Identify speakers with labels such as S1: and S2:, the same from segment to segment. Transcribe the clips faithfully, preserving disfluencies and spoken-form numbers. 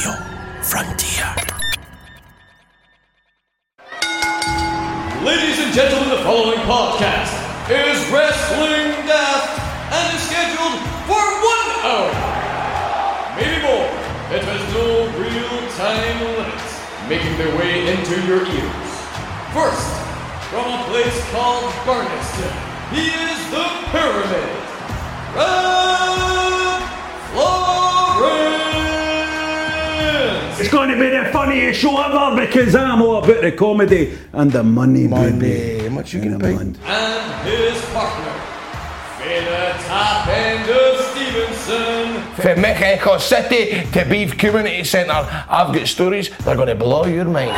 S1: Radio Frontier.
S2: Ladies and gentlemen, the following podcast is Wrestling Daft and is scheduled for one hour, maybe more. It has no real time limits, making their way into your ears. First, from a place called Barneston, he is the Pyramid, Red Florence.
S3: It's going to be the funniest show ever because I'm all about the comedy and the money, baby.
S4: How much you can pay?
S2: And his partner, Fela Top End of Stevenson.
S4: From Mexico City to Beef Community Centre, I've got stories that are going to blow your mind.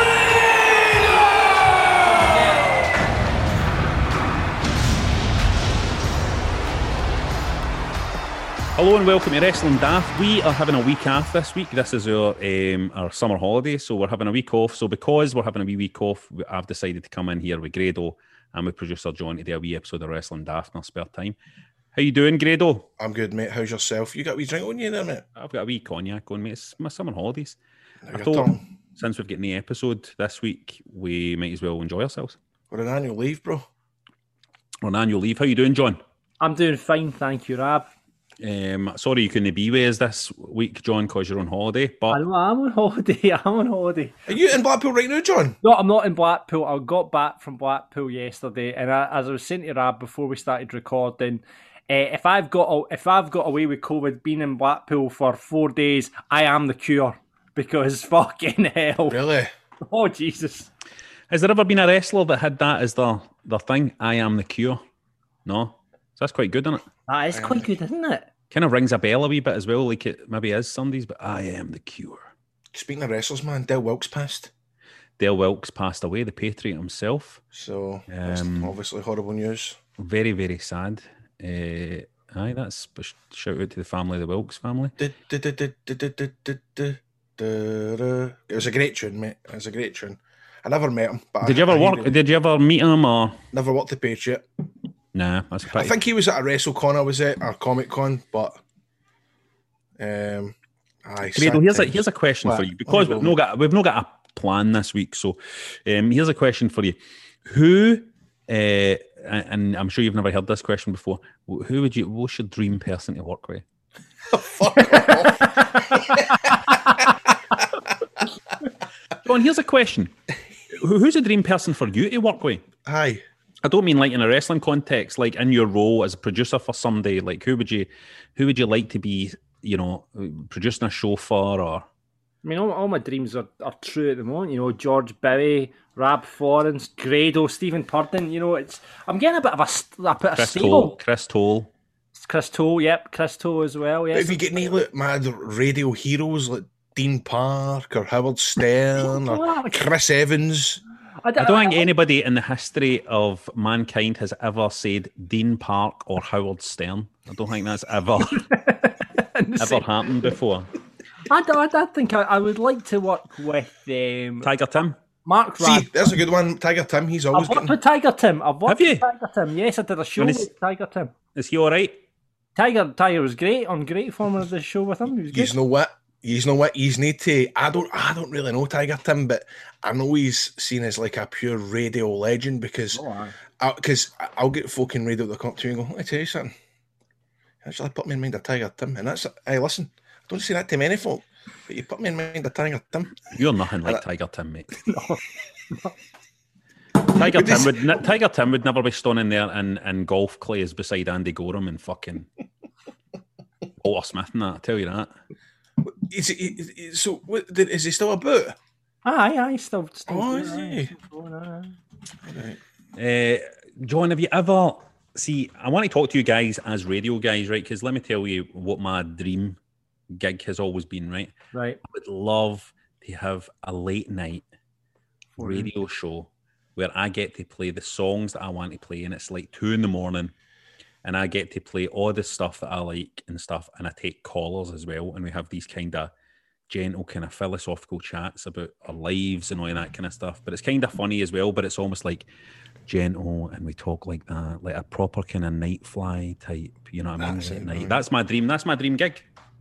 S5: Hello and welcome to Wrestling Daft. We are having a week off this week. This is our um, our summer holiday, so we're having a week off. So because we're having a wee week off, I've decided to come in here with Grado and with producer John to do a wee episode of Wrestling Daft in our spare time. How you doing, Grado?
S4: I'm good, mate. How's yourself? You got a wee drink on you there, mate?
S5: I've got a wee cognac on, mate. It's my summer holidays.
S4: Now
S5: I
S4: your
S5: thought
S4: turn.
S5: since we've got the episode this week, we might as well enjoy ourselves.
S4: We're on annual leave, bro.
S5: We're on annual leave. How you doing, John?
S6: I'm doing fine, thank you, Rab.
S5: Um, sorry you couldn't be with us this week, John, because you're on holiday. But
S6: I know I'm on holiday. I'm on holiday.
S4: Are you in Blackpool right now, John?
S6: No, I'm not in Blackpool. I got back from Blackpool yesterday, and I, as I was saying to Rab before we started recording, uh, if I've got if I've got away with COVID, being in Blackpool for four days, I am the cure because fucking hell.
S4: Really?
S6: Oh Jesus!
S5: has there ever been a wrestler that had that as their their thing? I am the cure. No, so that's quite good, isn't it?
S6: That is quite good, isn't it?
S5: Kind of rings a bell a wee bit as well, like it maybe is Sunday's, but I am the cure.
S4: Speaking of wrestlers, man, Del Wilkes passed.
S5: Dale Wilkes passed away, the Patriot himself.
S4: So, that's
S5: Um,
S4: obviously horrible news.
S5: Very, very sad. Uh, aye, that's a sh- shout out to the family, the Wilkes family.
S4: Du- du- du- du- du- du- du- du- du- du- du. It was a great tune, mate. It was a great tune. I never met him. But
S5: Did
S4: I,
S5: you ever
S4: I
S5: work?
S4: hated him.
S5: Did you ever meet him or?
S4: Never worked the Patriot.
S5: Nah, that's
S4: I
S5: pretty.
S4: think he was at a WrestleCon I was at, or Comic Con, but um, aye.
S5: Grado,
S4: sad
S5: here's a
S4: times.
S5: here's a question
S4: What?
S5: for you because we've not got we've not got a plan this week. So, um, here's a question for you: Who, uh, and I'm sure you've never heard this question before. Who would you? What's your dream person to work with?
S4: Fuck off.
S5: John, here's a question: Who- Who's a dream person for you to work with?
S4: Aye.
S5: I don't mean like in a wrestling context, like in your role as a producer for somebody. Like who would you, who would you like to be? You know, producing a show for, or
S6: I mean, all, all my dreams are, are true at the moment. You know, George Bowie, Rab Florence, Grado, Stephen Purden. You know, it's I'm getting a bit of a, st- a bit of
S5: Chris
S6: stable.
S5: Toll, Chris Toll.
S6: Chris Toll, yep, Chris Toll as well.
S4: But
S6: Yes.
S4: if you get any like mad radio heroes like Dean Park or Howard Stern or Chris Evans,
S5: I don't think anybody in the history of mankind has ever said Dean Park or Howard Stern. I don't think that's ever ever happened before.
S6: I, don't- I, think I, I would like to work with um,
S5: Tiger Tim.
S6: Mark
S4: see,
S6: Rad.
S4: that's a good one. Tiger Tim, he's always
S6: I've worked
S4: getting.
S6: with Tiger Tim. I've worked
S5: Have you?
S6: with Tiger Tim. Yes, I did a show
S5: When is-
S6: with Tiger Tim.
S5: Is he all right?
S6: Tiger Tiger was great on Great Form of the show with him. He was good.
S4: He's know what. He's know what. He's need to. I don't. I don't really know Tiger Tim, but I know he's seen as like a pure radio legend because, because I'll get folk in radio that come up to me and go, "Let me tell you something. Actually, put me in mind of Tiger Tim," and that's. Hey, listen, I don't say that to many folk, but you put me in mind of Tiger Tim.
S5: You're nothing like Tiger Tim, mate. Tiger Tim would ne- Tiger Tim would never be standing there in, in golf clays beside Andy Gorham and fucking Walter Smith and that. I tell you that.
S4: Is he, is he- so? What, did- is he still about?
S6: Aye, aye, still. still
S4: Oh,
S6: good,
S4: is
S6: aye,
S4: he?
S6: still going, aye.
S4: Right.
S5: Uh, John, have you ever see? I want to talk to you guys as radio guys, right? Because let me tell you what my dream gig has always been. Right,
S6: Right.
S5: I would love to have a late night radio show where I get to play the songs that I want to play, and it's like two in the morning, and I get to play all the stuff that I like and stuff, and I take callers as well, and we have these kind of gentle, kind of philosophical chats about our lives and all that kind of stuff. But it's kind of funny as well, but it's almost like gentle, and we talk like that, like a proper kind of night fly type. You know what I mean?
S4: That's
S5: Late
S4: it,
S5: night.
S4: man.
S5: That's my dream. That's my dream gig.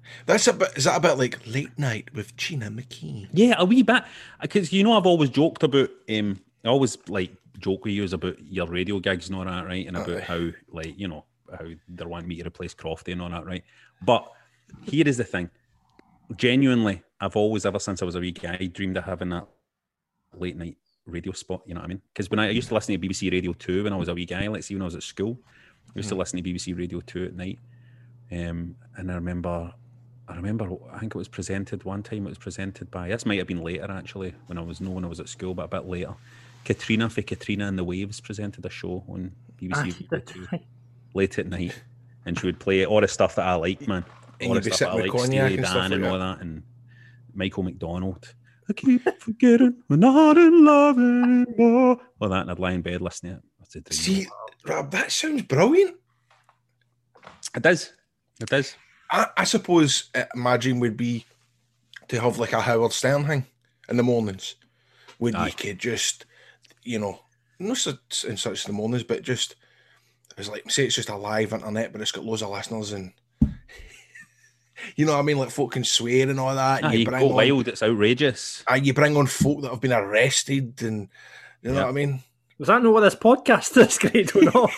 S4: That's a bit. Is that a bit like Late Night with Gina McKee?
S5: Yeah, a wee bit. Because you know, I've always joked about. Um, I always like joke with you about your radio gigs and all that, right? And about uh, how, like, you know, how they're wanting me to replace Crofty and all that, right? But here is the thing. Genuinely, I've always, ever since I was a wee guy, dreamed of having that late night radio spot. You know what I mean? Because when I, I used to listen to B B C Radio Two when I was a wee guy, let's see, when I was at school, I used mm. to listen to B B C Radio Two at night. Um, and I remember. I remember, I think it was presented one time, it was presented by, this might have been later actually, when I was, no, when I was at school, but a bit later. Katrina for Katrina and the Waves presented a show on B B C Radio two late at night. And she would play all the stuff that I like, man. All the stuff that I like, Steely Dan and all that, and Michael McDonald. I keep forgetting we're not in love anymore. All that, and I'd lie in bed listening to it.
S4: See, Rob, that sounds brilliant.
S5: It does. It does.
S4: I, I suppose uh, my dream would be to have like a Howard Stern thing in the mornings, where Aye. you could just, you know, not such in such the mornings, but just it's like, say it's just a live internet, but it's got loads of listeners and you know what I mean, like folk can swear and all that. And
S5: Aye, you bring go on, wild, it's outrageous.
S4: Aye, you bring on folk that have been arrested, and you know yeah. what I mean.
S6: Was that not what this podcast is? Great, or not?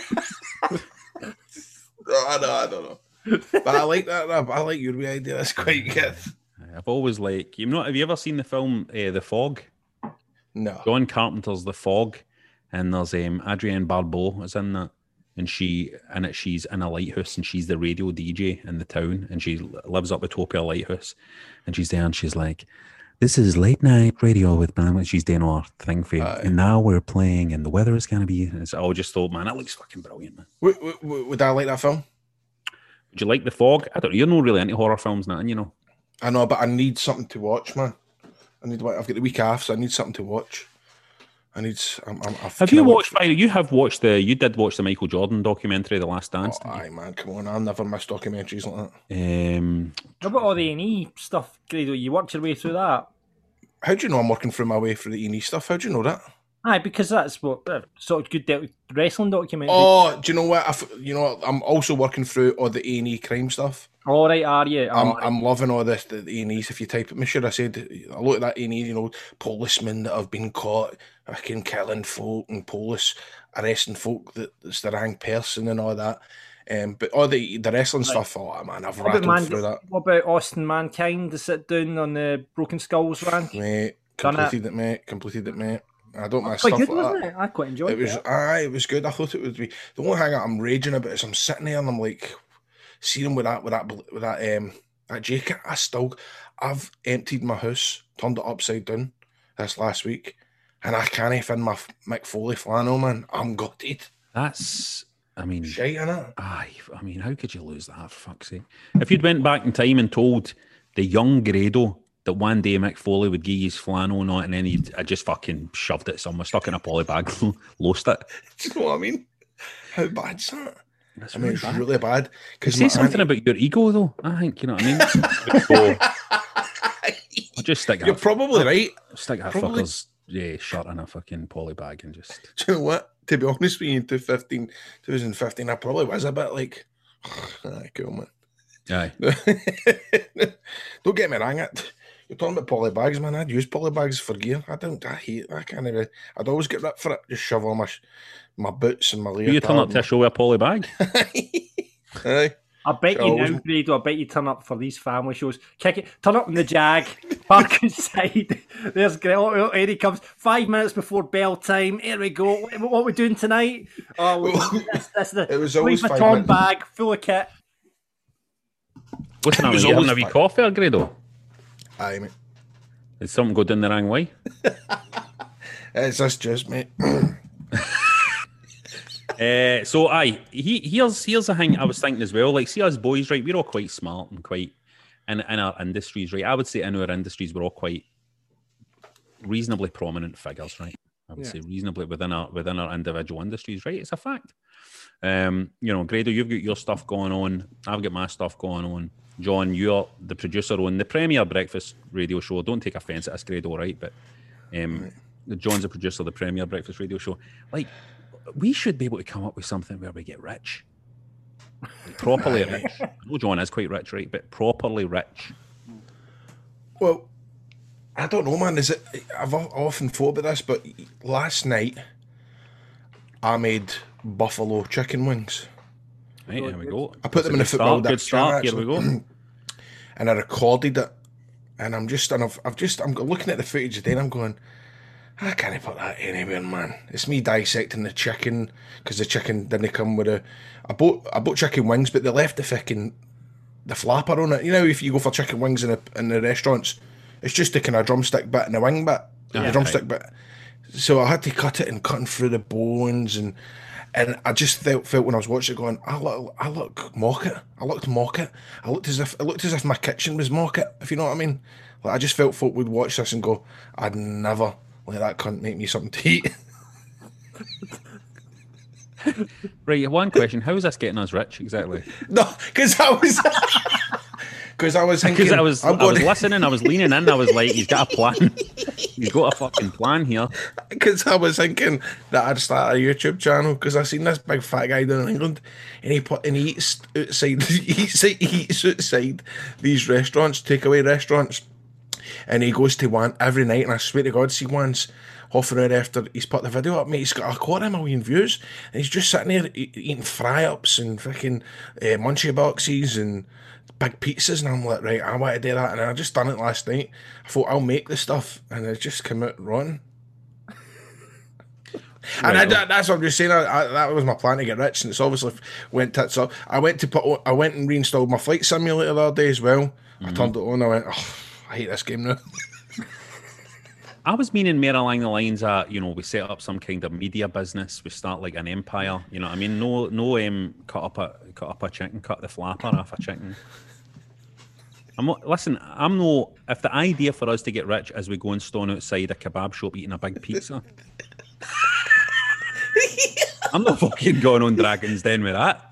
S4: I don't, I don't know. But I like that. I like your wee idea. That's quite good.
S5: I've always like you know. Have you ever seen the film uh, The Fog?
S4: No.
S5: John Carpenter's The Fog, and there's um, Adrienne Barbeau is in that, and she in it she's in a lighthouse, and she's the radio D J in the town, and she lives up Utopia Lighthouse, and she's there, and she's like, "This is late night radio with Bam," and she's doing our thing for you, uh, and now we're playing, and the weather is gonna be. And so I just thought, man, that looks fucking brilliant, man.
S4: Would, would, would I like that film?
S5: Would you like The Fog? I don't know. You're not really into horror films, nothing, you know.
S4: I know, but I need something to watch, man. I need. I've got the week off, so I need something to watch. I need. I'm, I'm,
S5: have you watched? Watch... You have watched the. You did watch the Michael Jordan documentary, The Last Dance.
S4: Oh, aye, man, come on! I never miss documentaries like
S5: that. Um,
S6: what about all the A and E stuff, Grado? You worked your way through that.
S4: How do you know I'm working through my way through the A and E stuff? How do you know that?
S6: Aye, because that's what uh, sort of good de- wrestling documentary.
S4: Oh, do you know what? I f- you know, what? I'm also working through all the A and E crime stuff.
S6: All right, are you?
S4: I'm
S6: right.
S4: I'm loving all this. The A and E's. If you type it, I'm sure I said I look at that A and E. You know, policemen that have been caught, fucking killing folk, and police arresting folk that, that's the wrong person and all that. Um, but all the the wrestling right. stuff, oh man, I've what rattled man- through that.
S6: What about Austin Mankind to sit down on the Broken Skulls rank?
S4: Mate, completed it. it, mate. Completed it, mate. I don't mind
S6: stuff
S4: good,
S6: like
S4: wasn't
S6: that. It? I quite enjoyed it.
S4: It was,
S6: it.
S4: aye, it was good. I thought it would be. The only thing I'm raging about is I'm sitting there and I'm like, seeing him with that, with that, with that, um, that jacket. I still, I've emptied my house, turned it upside down this last week, and I can't find my Mick Foley flannel, man. I'm gutted.
S5: That's, I mean,
S4: shite, innit?
S5: Aye, I mean, how could you lose that? For fuck's sake! If you'd went back in time and told the young Grado that one day Mick Foley would give his flannel and all, and then he'd I just fucking shoved it somewhere, stuck in a poly bag, lost it.
S4: Do you know what I mean? How bad's that? That's I mean, really it's bad. really bad.
S5: Because say something auntie... about your ego, though. I think you know what I mean. so, I'll just stick.
S4: You're probably
S5: I'll,
S4: right.
S5: Stick that probably... fucker's yeah, shirt in a fucking poly bag and just.
S4: Do you know what? To be honest with you, in twenty fifteen, I probably was a bit like, ah, cool, man.
S5: Aye.
S4: Don't get me wrong. It. You're talking about poly bags, man. I'd use poly bags for gear. I don't. I hate. I can't even. I'd always get ripped for it. Just shove all my my boots and my leotard.
S5: You turn up to a show with a poly bag.
S4: Aye.
S6: I bet you now, Grado. I bet you turn up for these family shows. Kick it. Turn up in the Jag. Park inside. There's Grado. Eddie comes five minutes before bell time. Here we go. What, what are we doing tonight? Oh, this, this, the
S4: it was always
S6: Louis Vuitton bag full of kit.
S5: What's the name? You having a wee coffee, or Grado?
S4: Aye, mate.
S5: Did something go down the wrong way?
S4: It's just just, mate.
S5: uh, so, aye, he, here's here's the thing I was thinking as well. Like, see us boys, right? We're all quite smart and quite in, in our industries, right? I would say in our industries, we're all quite reasonably prominent figures, right? I would yeah. say reasonably within our within our individual industries, right? It's a fact. Um, you know, Grado, you've got your stuff going on. I've got my stuff going on. John, you're the producer on the Premier Breakfast radio show. Don't take offence at us, Grado, right? But um, right. John's the producer of the Premier Breakfast radio show. Like, we should be able to come up with something where we get rich. Properly rich. No, John is quite rich, right? But properly rich.
S4: Well, I don't know, man. Is it? I've often thought about this, but last night I made buffalo chicken wings.
S5: Right, here we go.
S4: I put
S5: That's
S4: them
S5: a
S4: in a
S5: good
S4: football
S5: start. Good
S4: dictionary,
S5: start. Here we
S4: actually.
S5: go.
S4: And I recorded it, and I'm just, and I've, I've just, I'm looking at the footage today, and I'm going, I can't put that anywhere, man. It's me dissecting the chicken because the chicken didn't come with a. I bought, I bought chicken wings, but they left the fucking the flapper on it. You know, if you go for chicken wings in the in the restaurants, it's just the kind of drumstick bit and the wing bit,
S5: Yeah,
S4: the drumstick
S5: right.
S4: bit. So I had to cut it and cutting through the bones and. And I just felt felt when I was watching it, going, I look, I look mock it. I looked mock it. I looked as if it looked as if my kitchen was mock it. If you know what I mean. Like I just felt folk would watch this and go, I'd never let that cunt make me something to eat.
S5: Right, one question. How is this getting us rich exactly?
S4: No, because I was, because I was thinking,
S5: Because I was,
S4: I'm
S5: I was
S4: going,
S5: listening, I was leaning in, I was like, he's got a plan. He's got a fucking plan here.
S4: because I was thinking that I'd start a YouTube channel because I seen this big fat guy down in England, and he put and he eats outside, he eats, he eats outside these restaurants, takeaway restaurants, and he goes to one every night. And I swear to God, see once half an hour after he's put the video up, mate, he's got a quarter of a million views, and he's just sitting there e- eating fry ups and fucking uh, munchie boxes and big pizzas, and I'm like, right, I want to do that, and I just done it last night. I thought I'll make the stuff, and it just came out rotten. And I, that, that's what I'm just saying. I, I, that was my plan to get rich, and it's obviously went tits up. I went to put, I went and reinstalled my flight simulator the other day as well. Mm-hmm. I turned it on. I went, oh, I hate this game now.
S5: I was meaning more along the lines that, you know, we set up some kind of media business. We start like an empire. You know what I mean? No, no, um, cut up a cut up a chicken, cut the flapper off a chicken. I'm not, listen, I'm no. If the idea for us to get rich is we go and stand outside a kebab shop eating a big pizza, I'm not fucking going on Dragon's Den with that.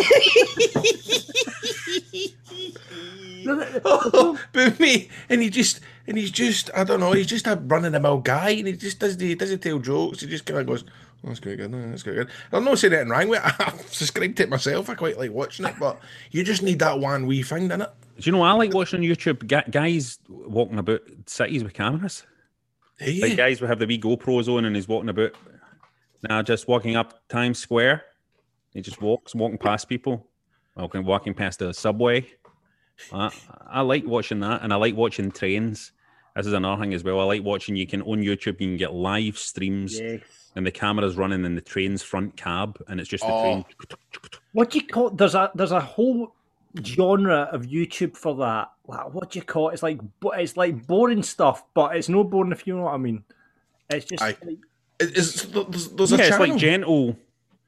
S4: Oh, but me, and he just, and he's just, I don't know, he's just a run-of-the-mill guy, and he just does the, he doesn't tell jokes. He just kind of goes, oh, that's quite good, no, that's quite good. I'm not saying anything wrong with it. I've subscribed to it myself. I quite like watching it, but you just need that one wee thing, innit?
S5: Do you know what I like watching on YouTube? G- guys walking about cities with cameras.
S4: Yeah.
S5: Like guys will have the wee GoPros on, and he's walking about. Now, just walking up Times Square, he just walks, walking past people, walking, walking past the subway. I, I like watching that, and I like watching trains. This is another thing as well. I like watching. You can on YouTube, you can get live streams,
S6: Yes.
S5: and the camera's running in the train's front cab, and it's just the
S4: Oh.
S5: train.
S6: What do you call? There's a there's a whole genre of YouTube for that. Like, what do you call it? It's like bo- it's like boring stuff, but it's no boring if you know what I mean. It's just
S4: Aye.
S6: like,
S4: It- It's, there's, there's
S5: Yeah,
S4: a
S5: it's
S4: channel.
S5: like gentle.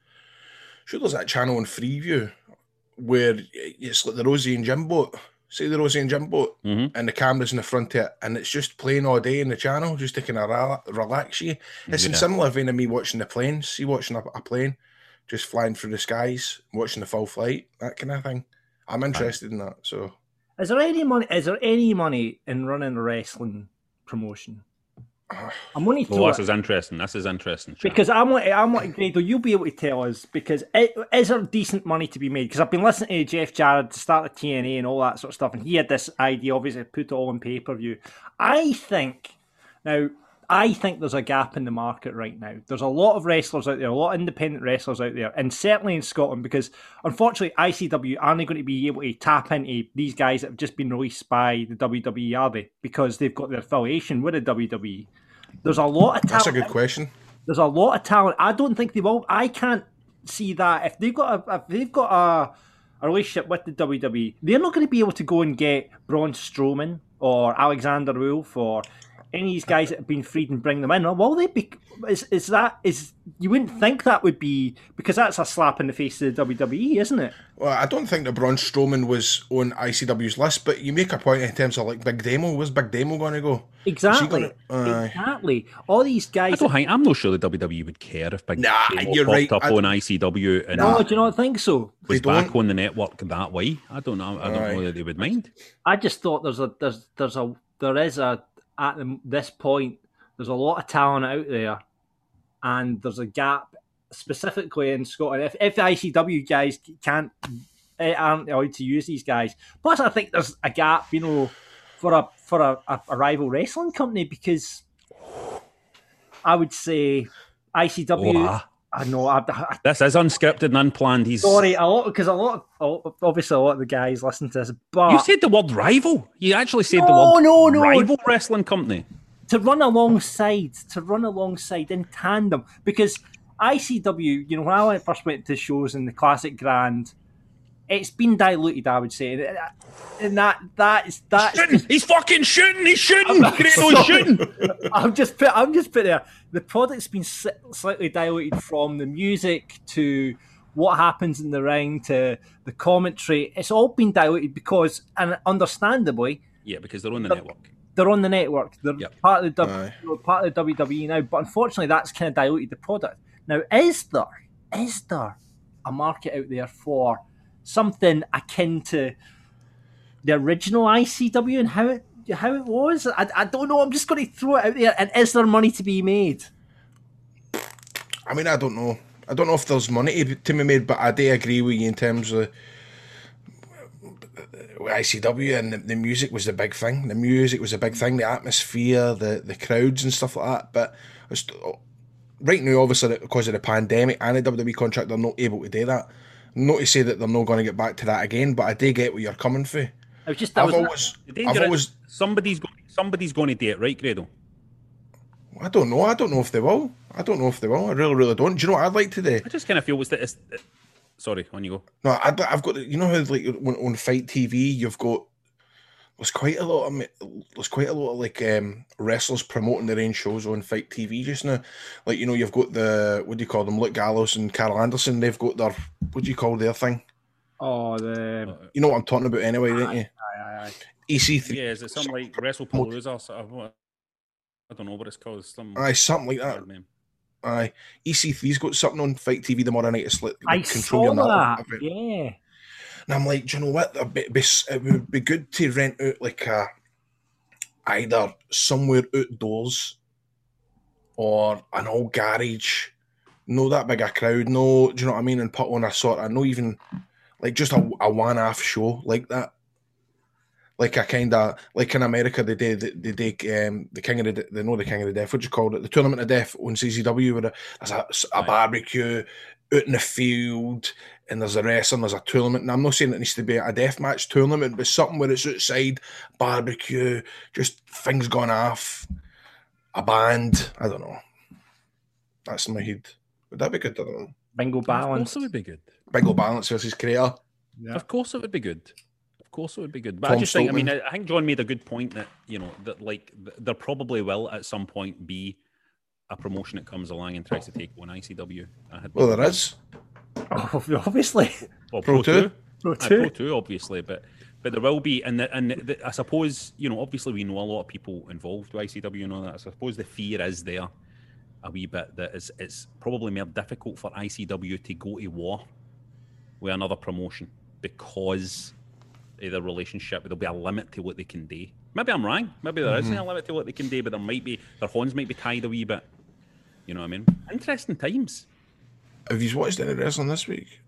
S4: Sure, there's that channel on Freeview where it's like the Rosie and Jim boat. See the Rosie and Jim boat,
S5: Mhm.
S4: and the camera's in the front of it, and it's just playing all day in the channel, just to kind of rela- relax you. It's in
S5: Yeah.
S4: similar vein of me watching the planes. See, watching a, a plane just flying through the skies, watching the full flight, that kind of thing. I'm interested in that. So
S6: is there any money? Is there any money in running a wrestling promotion? I'm only
S5: Well,
S6: throw
S5: this
S6: it.
S5: is interesting. This is interesting. Chat.
S6: Because I'm like, I'm like, Grado, you'll be able to tell us, because it, is there decent money to be made? Because I've been listening to Jeff Jarrett to start the T N A and all that sort of stuff, and he had this idea, obviously, to put it all on pay-per-view. I think, now, I think there's a gap in the market right now. There's a lot of wrestlers out there, a lot of independent wrestlers out there, and certainly in Scotland, because unfortunately, I C W aren't going to be able to tap into these guys that have just been released by the W W E, are they? Because they've got their affiliation with the W W E. There's a lot of talent.
S4: that's a good question.
S6: There's a lot of talent. I don't think they will. I can't see that if they've got a if they've got a, a relationship with the W W E, they're not going to be able to go and get Braun Strowman or Alexander Wolf or any of these guys that have been freed and bring them in. Or will they be? Is is that is you wouldn't think that would be, because that's a slap in the face of the W W E, isn't it?
S4: Well, I don't think that Braun Strowman was on I C W's list, but you make a point in terms of like Big Demo. Where's Big Demo going to go?
S6: Exactly.
S4: Gonna, uh,
S6: Exactly. All these guys.
S5: I don't think, I'm not sure the W W E would care if Big
S4: Nah,
S5: Demo
S4: you're
S5: popped
S4: right.
S5: up
S4: I-
S5: on I C W and
S6: no, do you not think so?
S5: was
S4: They
S5: back
S4: don't.
S5: on the network that way. I don't know. I don't
S4: Aye.
S5: know that they would mind.
S6: I just thought there's a there's there's a there is a at the, this point there's a lot of talent out there, and there's a gap specifically in Scotland. If if the I C W guys can't uh, aren't allowed to use these guys. Plus, I think there's a gap, you know, for a for a, a, a rival wrestling company, because I would say I C W.
S5: Oh, ah.
S6: I know. I, I,
S5: this is unscripted and unplanned. He's
S6: sorry, a lot because a lot, of, obviously, a lot of the guys listen to this. But
S5: you said the word rival. You actually said
S6: no,
S5: the word
S6: no, no.
S5: rival wrestling company.
S6: To run alongside, to run alongside in tandem, because I C W, you know, when I went, first went to shows in the Classic Grand, it's been diluted, I would say, and that that is that.
S5: Shooting. He's fucking shooting. He's shooting. He's shooting.
S6: I'm just put. I'm just putting there. The product's been slightly diluted from the music to what happens in the ring to the commentary. It's all been diluted because, and understandably,
S5: yeah, because they're on the
S6: they're,
S5: network.
S6: They're on the network. They're
S5: yep.
S6: part of the w, part of the W W E now. But unfortunately, that's kind of diluted the product. Now, is there is there a market out there for something akin to the original I C W and how it how it was? I, I don't know. I'm just going to throw it out there. And is there money to be made?
S4: I mean, I don't know. I don't know if there's money to, to be made, but I do agree with you in terms of I C W, and the, the music was the big thing. The music was a big thing. The atmosphere, the the crowds and stuff like that. But it's, right now, obviously, because of the pandemic and the W W E contract, they're not able to do that. Not to say that they're not going to get back to that again, but I do get where you're coming from.
S6: I was just, that
S4: I've
S6: was
S4: always, I've always,
S5: somebody's going, somebody's going to do it, right, Grado?
S4: I don't know. I don't know if they will. I don't know if they will. I really, really don't. Do you know what I'd like to do?
S5: I just kind of feel was that. It's, it, sorry, on you go.
S4: No, I'd, I've got. You know how like on, on Fight T V, you've got. There's quite a lot of there's quite a lot of like um, wrestlers promoting their own shows on Fight T V just now. Like, you know, you've got the, what do you call them, Luke Gallows and Carl Anderson. They've got their, what do you call their thing?
S6: Oh, the
S4: you know what I'm talking about anyway,
S6: aye,
S4: don't you?
S6: Aye, aye, aye.
S4: E C three.
S5: Yeah, is it something like WrestlePalooza? Sort of, I don't know what it's called. Some
S4: aye, something like that.
S5: Name.
S4: Aye, E C three's got something on Fight T V tomorrow night. It's like,
S6: I
S4: control
S6: saw
S4: your
S6: that.
S4: event.
S6: Yeah.
S4: And I'm like, do you know what? It'd be, be, it would be good to rent out like a either somewhere outdoors or an old garage, no that big a crowd, no, do you know what I mean? And put on a sort of, no even like just a, a one-off show like that. Like a kind of, like in America, they did, they did um, the King of the, they know the King of the Death, what do you call it? The Tournament of Death on C C W, where there's a, a barbecue out in the field, and there's a wrestling, there's a tournament. And I'm not saying it needs to be a death match tournament, but something where it's outside, barbecue, just things gone off, a band. I don't know. That's in my head. Would that be good? I don't know.
S6: Bingo Balance.
S5: Of course it would be good.
S4: Bingo Balance versus Creator.
S5: Yeah. Of course it would be good. Of course it would be good. But
S4: Tom
S5: I just think,
S4: Stoltman.
S5: I mean, I think John made a good point that, you know, that like there probably will at some point be a promotion that comes along and tries to take on I C W. I had
S4: Well, there is.
S6: Oh, obviously.
S5: Well,
S4: Pro,
S5: Pro two.
S6: Pro
S5: Uh,
S6: two.
S5: Pro two, obviously, but but there will be, and the, and the, I suppose, you know, obviously we know a lot of people involved with I C W and all that. I suppose the fear is there a wee bit that it's, it's probably more difficult for I C W to go to war with another promotion because of their relationship. There'll be a limit to what they can do. Maybe I'm wrong. Maybe there
S4: Mm-hmm.
S5: isn't a limit to what they can do, but there might be, their horns might be tied a wee bit. You know what I mean? Interesting times.
S4: Have you watched any wrestling this week?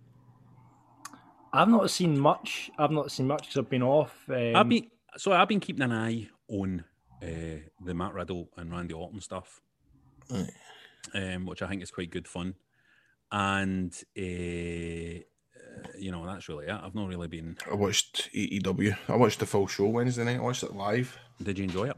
S6: I've not seen much. I've not seen much because I've been off. Um,
S5: I've been so I've been keeping an eye on uh, the Matt Riddle and Randy Orton stuff,
S4: Right.
S5: um, which I think is quite good fun. And uh, uh, you know, that's really it. I've not really been.
S4: I watched A E W. I watched the full show Wednesday night. I watched it live.
S5: Did you enjoy it?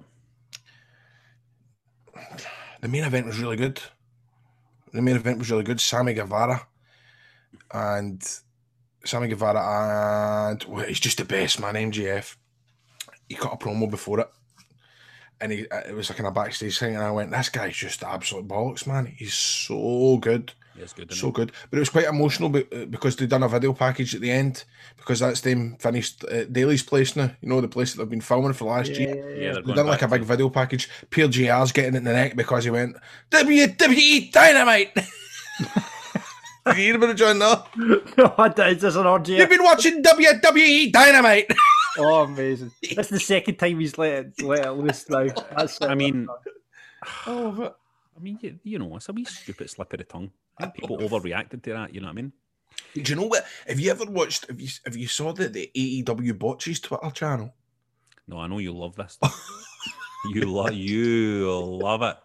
S4: The main event was really good. The main event was really good. Sammy Guevara and Sammy Guevara and well, he's just the best, man. M J F. He cut a promo before it, and he it was like in a backstage thing, and I went, "This guy's just absolute bollocks, man. He's so good."
S5: Yeah, it's good.
S4: So good, but it was quite emotional because they'd done a video package at the end because that's them finished uh, Daly's place now. You know, the place that they've been filming for the last
S6: yeah,
S4: year.
S6: yeah,
S5: Yeah,
S6: yeah.
S5: they're
S4: They
S5: going
S4: done like
S5: back
S4: a big
S5: to-
S4: video package. Pierre J R's getting it in the neck because he went W W E Dynamite. Did you hear about it, John? No,
S6: No, I don't. It's just an orgy.
S4: you've been watching W W E Dynamite.
S6: Oh, amazing. That's the second time he's let it, let it loose now. That's
S5: I mean,
S4: Oh, but
S5: I mean, you, you know, it's a wee stupid slip of the tongue. I think people overreacted to that. You know what I mean?
S4: Do you know what? Have you ever watched? Have you have you saw the the A E W Botches Twitter channel?
S5: No, I know you love this. you love you love it.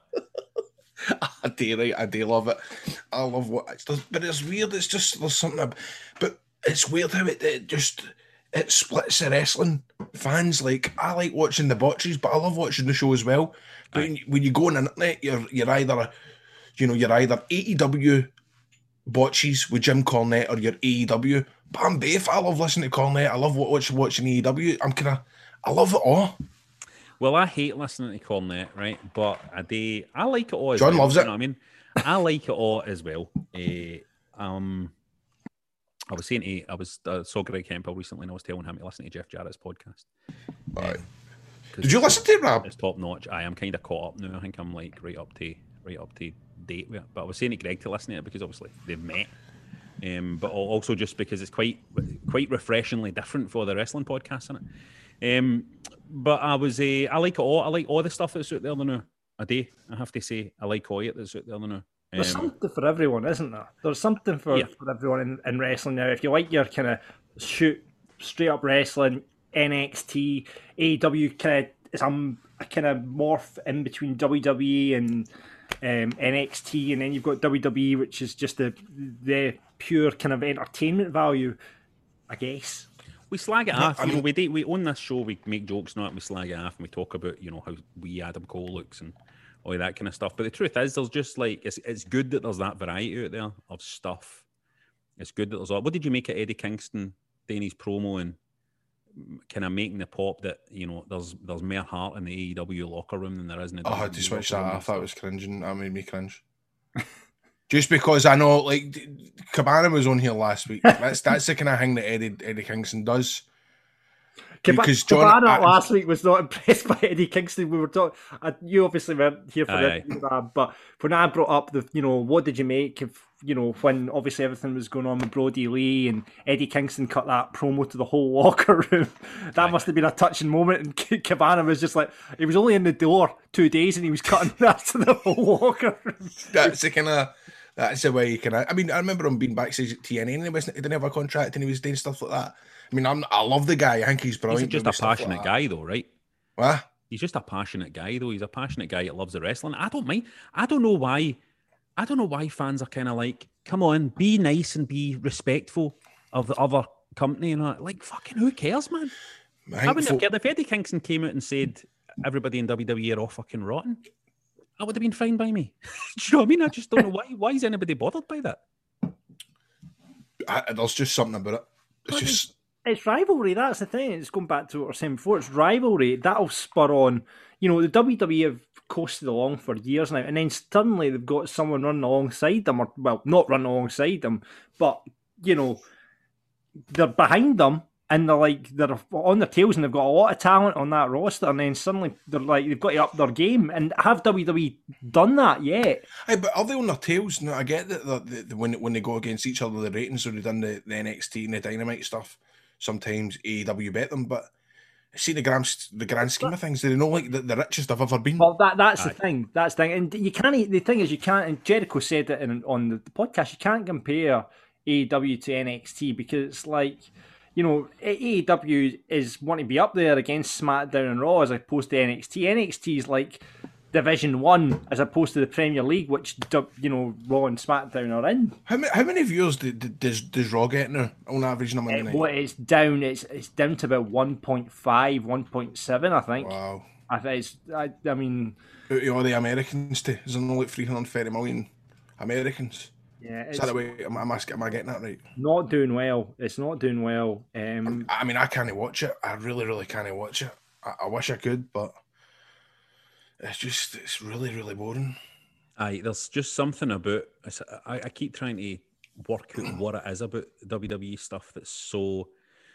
S4: I do, right? I do love it. I love what it does, but it's weird. It's just there's something, but it's weird how it, it just it splits the wrestling fans. Like I like watching the Botches, but I love watching the show as well. But when you, when you go on the internet, you're you're either, you know, you're either A E W Botches with Jim Cornette or you're A E W. But I'm both. I love listening to Cornette. I love watching watching A E W. I'm kind of I love it all.
S5: Well, I hate listening to Cornette, right? But I do. I like it all. As
S4: John
S5: well,
S4: loves
S5: you
S4: it.
S5: Know what I mean, I like it all as well. Uh, um, I was saying to, I was uh, saw Greg Hempel recently, and I was telling him to listen to Jeff Jarrett's podcast.
S4: Right.
S5: Um,
S4: Did you listen to it, Rob?
S5: It's top notch. I am kind of caught up now. I think I'm like right up to right up to date with it. But I was saying to Greg to listen to it because obviously they've met. Um, but also just because it's quite quite refreshingly different for the wrestling podcast, isn't it? Um, but I was uh, I like it all. I like all the stuff that's out there now. I do. I have to say, I like all it that's out there now.
S6: There's
S5: Um,
S6: something for everyone, isn't there? There's something for,
S5: Yeah.
S6: for everyone in, in wrestling now. If you like your kind of shoot straight up wrestling, N X T, A E W kind of some kind of morph in between W W E and um, N X T, and then you've got W W E, which is just the the pure kind of entertainment value, I guess.
S5: We slag it
S4: No,
S5: off.
S4: I
S5: You know,
S4: mean-
S5: we do, we on this show we make jokes, not we slag it off, and we talk about you know how we Adam Cole looks and all that kind of stuff. But the truth is, there's just like it's it's good that there's that variety out there of stuff. It's good that there's all. What did you make of Eddie Kingston doing his promo and kind of making the pop that you know there's there's more heart in the A E W locker room than there is in the
S4: Oh, I
S5: W
S4: had to
S5: W E
S4: switch
S5: locker
S4: that
S5: room and
S4: off. That
S5: stuff.
S4: was cringing. That made me cringe. Just because I know, like, Cabana was on here last week. That's that's the kind of thing that Eddie Eddie Kingston does. Because John-
S6: Cabana
S4: I-
S6: last week was not impressed by Eddie Kingston. We were talking. Uh, you obviously weren't here for
S5: Aye,
S6: this, uh, but when I brought up the, you know, what did you make of, you know, when obviously everything was going on with Brody Lee and Eddie Kingston cut that promo to the whole locker room, that
S5: Aye.
S6: must have been a touching moment. And K- Cabana was just like, he was only in the door two days and he was cutting that to the whole locker room.
S4: That's the kind of that's the way you can. I mean, I remember him being backstage at T N A, and he wasn't. He didn't have a contract, and he was doing stuff like that. I mean, I'm. I love the guy. I think he's brilliant.
S5: He's just
S4: doing
S5: a
S4: stuff like
S5: passionate
S4: that.
S5: guy, though, right?
S4: What?
S5: He's just a passionate guy, though. He's a passionate guy that loves the wrestling. I don't mind. I don't know why. I don't know why fans are kind of like, come on, be nice and be respectful of the other company and that. Like, fucking, who cares, man?
S4: I
S5: I
S4: think
S5: wouldn't have
S4: folk-
S5: cared if Eddie Kingston came out and said everybody in W W E are all fucking rotten. That would have been fine by me. Do you know what I mean? I just don't know why. Why is anybody bothered by that?
S4: I, there's just something about it. It's
S6: Well,
S4: just.
S6: It's rivalry, that's the thing. It's going back to what I was saying before. It's rivalry. That'll spur on. You know, the W W E have coasted along for years now, and then suddenly they've got someone running alongside them, or, well, not running alongside them, but, you know, they're behind them, and they're like, they're on their tails, and they've got a lot of talent on that roster, and then suddenly they're like, they've got to up their game. And have W W E done that yet?
S4: Aye, but are they on their tails? No, I get that the, the, the, when when they go against each other, the ratings. So they've done the, the N X T and the Dynamite stuff. Sometimes A E W bet them, but see the grand the grand scheme of things, they're not like the, the richest I've ever been.
S6: Well, that that's
S5: Aye.
S6: the thing. That's the thing. And you can't. The thing is, you can't. And Jericho said it in, on the podcast. You can't compare A E W to N X T because it's like, you know, A E W is wanting to be up there against SmackDown and Raw as opposed to N X T. N X T is like Division One as opposed to the Premier League, which, you know, Raw and SmackDown are in.
S4: How many how many viewers do, do, does does Raw get now on average on a Monday
S6: Uh,
S4: night?
S6: what it's down. It's it's down to about one point five, one point seven, I think.
S4: Wow.
S6: I think it's. I, I mean,
S4: Out of all the Americans, too, is there only like three hundred thirty million Americans?
S6: yeah,
S4: Is
S6: it's
S4: that the way? Am, I- am, I, am I getting that right?
S6: not doing well. It's not doing well. Um,
S4: I mean, I can't watch it. I really, really can't watch it. I, I wish I could, but it's just it's really, really boring.
S5: Aye, there's just something about. it's- I, I keep trying to work out what it is about W W E stuff that's so,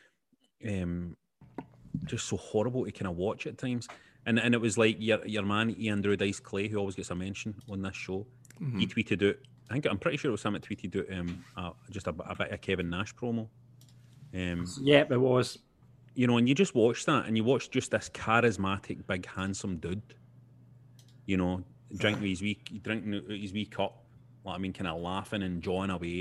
S5: um, just so horrible to kind of watch at times. And and it was like your your man Ian Drew Dice Clay, who always gets a mention on this show. He tweeted out. I think I'm pretty sure it was him that tweeted out um uh, just a, a bit of Kevin Nash promo. Um,
S6: yeah, it was.
S5: you know, and you just watch that, and you watch just this charismatic, big, handsome dude. You know, drinking his wee, drinking his wee cup. Like, I mean, kind of laughing and jawing away, and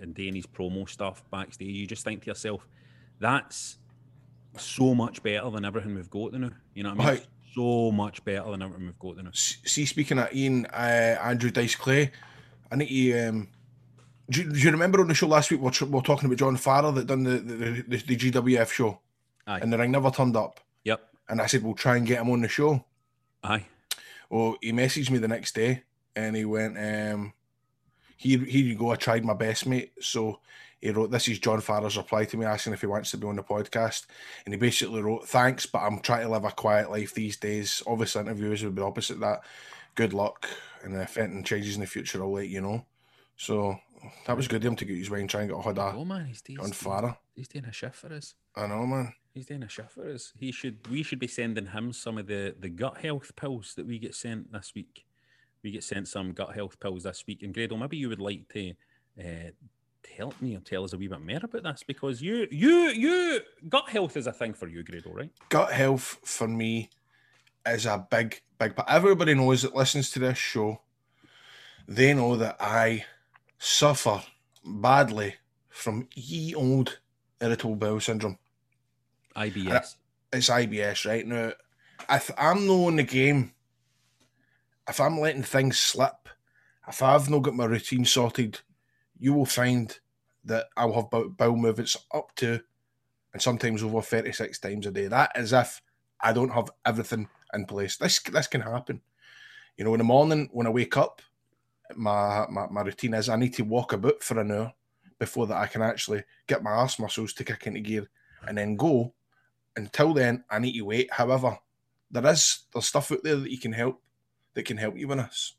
S5: and doing his promo stuff backstage, you just think to yourself, that's so much better than everything we've got now. You know what I mean?
S4: Right.
S5: So much better than everything we've got now.
S4: See, speaking of Ian, uh, Andrew Dice Clay, I need to. Um, do, you, do you remember on the show last week we were, we were talking about John Farrer that done the, the, the, the G W F show?
S5: Aye.
S4: And the ring never turned up.
S5: Yep.
S4: And I said, we'll try and get him on the show.
S5: Aye.
S4: Well, he messaged me the next day and he went, um, here, here you go, I tried my best, mate. So he wrote, this is John Farrer's reply to me asking if he wants to be on the podcast. And he basically wrote, thanks, but I'm trying to live a quiet life these days. Obviously, interviews would be opposite that. Good luck. And if anything changes in the future, I'll let you know. So that was good of him to get his way and try and get a hold of
S5: Oh, man, he's, he's,
S4: John Farrer.
S5: He's doing a shift for us.
S4: I know, man.
S5: He's doing a shift for us. He should. We should be sending him some of the, the gut health pills that we get sent this week. We get sent some gut health pills this week. And Grado, maybe you would like to uh, tell me or tell us a wee bit more about this, because you, you, you, gut health is a thing for you, Grado, right?
S4: Gut health for me is a big, big. But everybody knows that listens to this show. They know that I suffer badly from ye old irritable bowel syndrome.
S5: I B S.
S4: It's I B S right now. If I'm not in the game, if I'm letting things slip, if I've not got my routine sorted, you will find that I'll have bowel movements up to and sometimes over thirty-six times a day. That is if I don't have everything in place. This this can happen. You know, in the morning when I wake up, my, my, my routine is I need to walk about for an hour before that I can actually get my arse muscles to kick into gear and then go. Until then, I need to wait. However, there is there's stuff out there that you can help that can help you with this.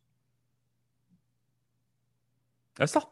S5: Is there?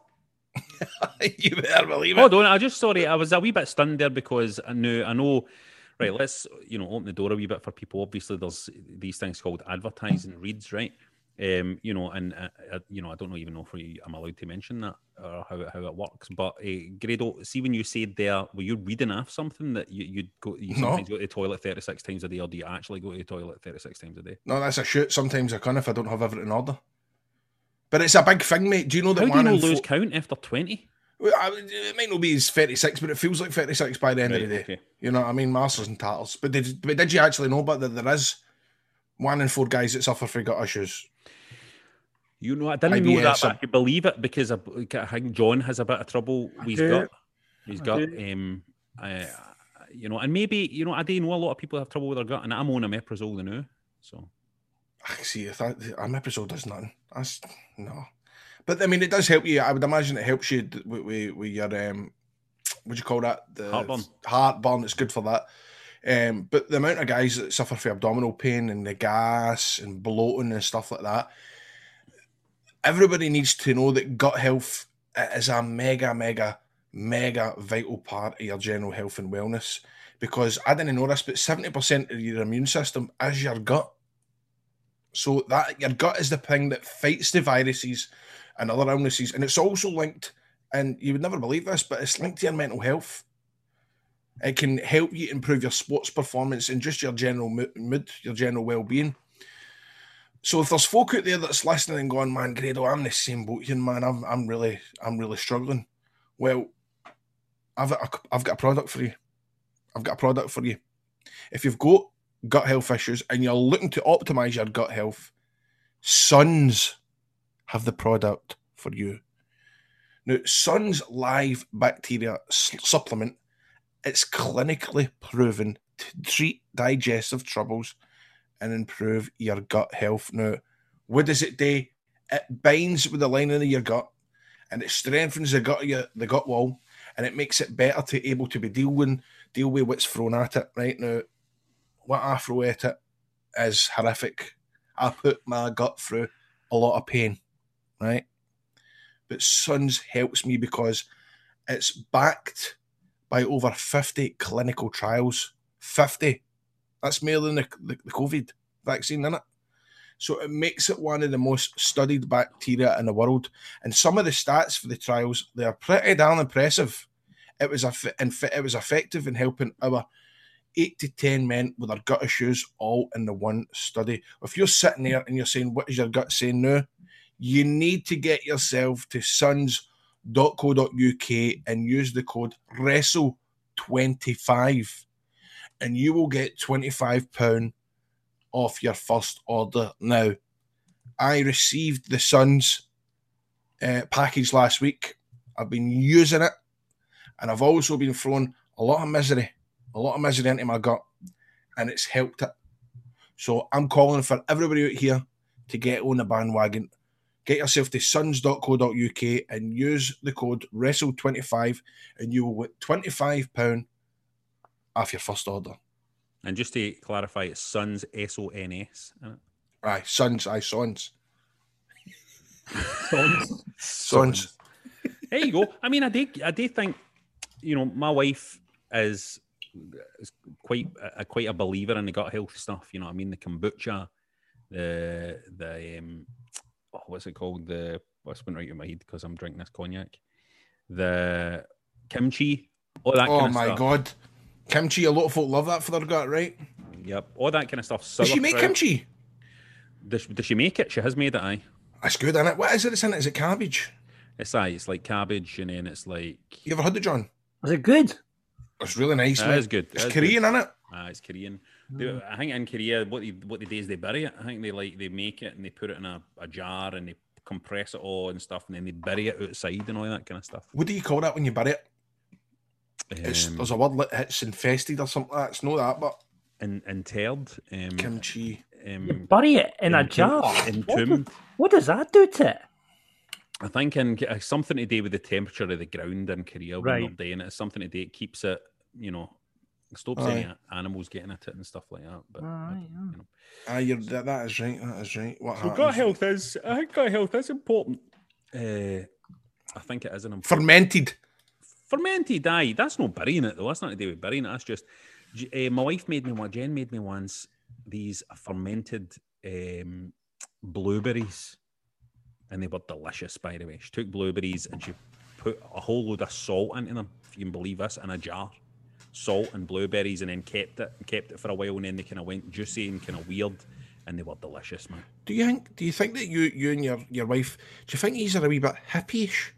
S4: You better believe it.
S5: Hold on, I just sorry, I was a wee bit stunned there because I knew I know. Right, let's you know open the door a wee bit for people. Obviously, there's these things called advertising reads, right? Um, you know, and uh, uh, you know, I don't even know if we, I'm allowed to mention that or how it, how it works. But uh, Grado, see when you said there, were you reading off something that you you'd go, you sometimes no. go to the toilet thirty-six times a day, or do you actually go to the toilet thirty-six times a day?
S4: No, that's a shoot. Sometimes I can if I don't have everything in order. But it's a big thing, mate. Do you know that?
S5: How do you know lose fo- count after twenty?
S4: Well, I, it might not be as thirty-six, but it feels like thirty-six by the end right, of the day. Okay. You know what I mean? Masters and tattles. But did, but did you actually know but that there is one in four guys that suffer from gut issues?
S5: You know, I didn't I B S, know that, but I could believe it because I, I think John has a bit of trouble with his gut. He's got, um, uh, you know, and maybe, you know, I do know a lot of people have trouble with their gut, and I'm on omeprazole now, so.
S4: I see, if that, omeprazole does nothing. That's, no. But, I mean, it does help you. I would imagine it helps you with, with, with your, um, what do you call that? The
S5: heartburn.
S4: Heartburn, it's good for that. Um, but the amount of guys that suffer from abdominal pain and the gas and bloating and stuff like that, everybody needs to know that gut health is a mega, mega, mega vital part of your general health and wellness. Because I didn't know this, but seventy percent of your immune system is your gut. So that your gut is the thing that fights the viruses and other illnesses. And it's also linked, and you would never believe this, but it's linked to your mental health. It can help you improve your sports performance and just your general mood, your general well-being. So if there's folk out there that's listening and going, man, Grado, I'm in the same boat here, man. I'm I'm really I'm really struggling. Well, I've I've got a product for you. I've got a product for you. If you've got gut health issues and you're looking to optimize your gut health, Sun's have the product for you. Now, Sun's Live Bacteria Supplement, it's clinically proven to treat digestive troubles and improve your gut health. Now, what does it do? It binds with the lining of your gut, and it strengthens the gut, your, the gut wall, and it makes it better to able to be dealing deal with what's thrown at it. Right now, what I throw at it is horrific. I put my gut through a lot of pain, right? But Sun's helps me because it's backed by over fifty clinical trials. fifty. That's more than the, the, the COVID vaccine, isn't it? So it makes it one of the most studied bacteria in the world. And some of the stats for the trials, they're pretty darn impressive. It was, a, it was effective in helping our eight to ten men with their gut issues all in the one study. If you're sitting there and you're saying, what is your gut saying now? You need to get yourself to Sun's dot co dot uk and use the code wrestle twenty-five and you will get twenty-five pounds off your first order. Now, I received the Suns uh, package last week. I've been using it, and I've also been throwing a lot of misery, a lot of misery into my gut, and it's helped it. So I'm calling for everybody out here to get on the bandwagon. Get yourself to suns dot co dot uk and use the code wrestle twenty-five and you will get twenty-five pounds off your first order.
S5: And just to clarify, it's Suns, S O N S.
S4: Aye, Suns, aye, Sons.
S6: Sons.
S4: Sons.
S5: There you go. I mean, I do, I do think, you know, my wife is, is quite a, quite a believer in the gut health stuff. You know what I mean? The kombucha, the, the um, oh, what's it called? The, what's been right in my head because I'm drinking this cognac. The kimchi, all that
S4: oh
S5: kind of
S4: my
S5: stuff.
S4: God. Kimchi, a lot of folk love that for their gut, right?
S5: Yep, all that kind of stuff.
S4: Does she make kimchi?
S5: Does, does she make it? She has made it, aye.
S4: That's good, isn't it? What is it that's in it? Is it cabbage?
S5: It's aye, it's like cabbage and then it's like...
S4: You ever had it, John?
S6: Was it good?
S4: It's really nice,
S5: It
S4: mate.
S5: is good.
S4: It's
S5: It is
S4: Korean,
S5: good.
S4: isn't it?
S5: Ah, it's Korean. They, I think in Korea, what they, what they do is they bury it. I think they like they make it and they put it in a, a jar and they compress it all and stuff and then they bury it outside and all that kind of stuff.
S4: What do you call that when you bury it? It's,
S5: Um,
S4: there's a word like it's infested or something like that. It's not that, but
S5: in, interred. Um,
S4: kimchi.
S5: Um,
S6: Bury it in a
S5: entom-
S6: jar. What,
S5: Entombed.
S6: does- what does that do to it?
S5: I think in uh, something to do with the temperature of the ground in Korea when
S6: Right.
S5: they're doing it. It's something to do. It keeps it, you know, it stops
S4: Aye.
S5: any animals getting at it and stuff like that. But
S6: Aye,
S5: you know.
S4: Ah, you're, that, that is right. That is right. What
S5: So
S4: happens?
S5: gut health is, I think gut health is important. Uh, I think it is an important.
S4: Fermented.
S5: Fermented, aye. That's not burying it though. That's not to do with burying it. That's just uh, my wife made me one. Jen made me once these fermented um, blueberries, and they were delicious. By the way, she took blueberries and she put a whole load of salt into them. If you can believe this, in a jar, salt and blueberries, and then kept it and kept it for a while, and then they kind of went juicy and kind of weird, and they were delicious, man.
S4: Do you think? Do you think that you, you and your, your wife? Do you think he's a wee bit hippie-ish?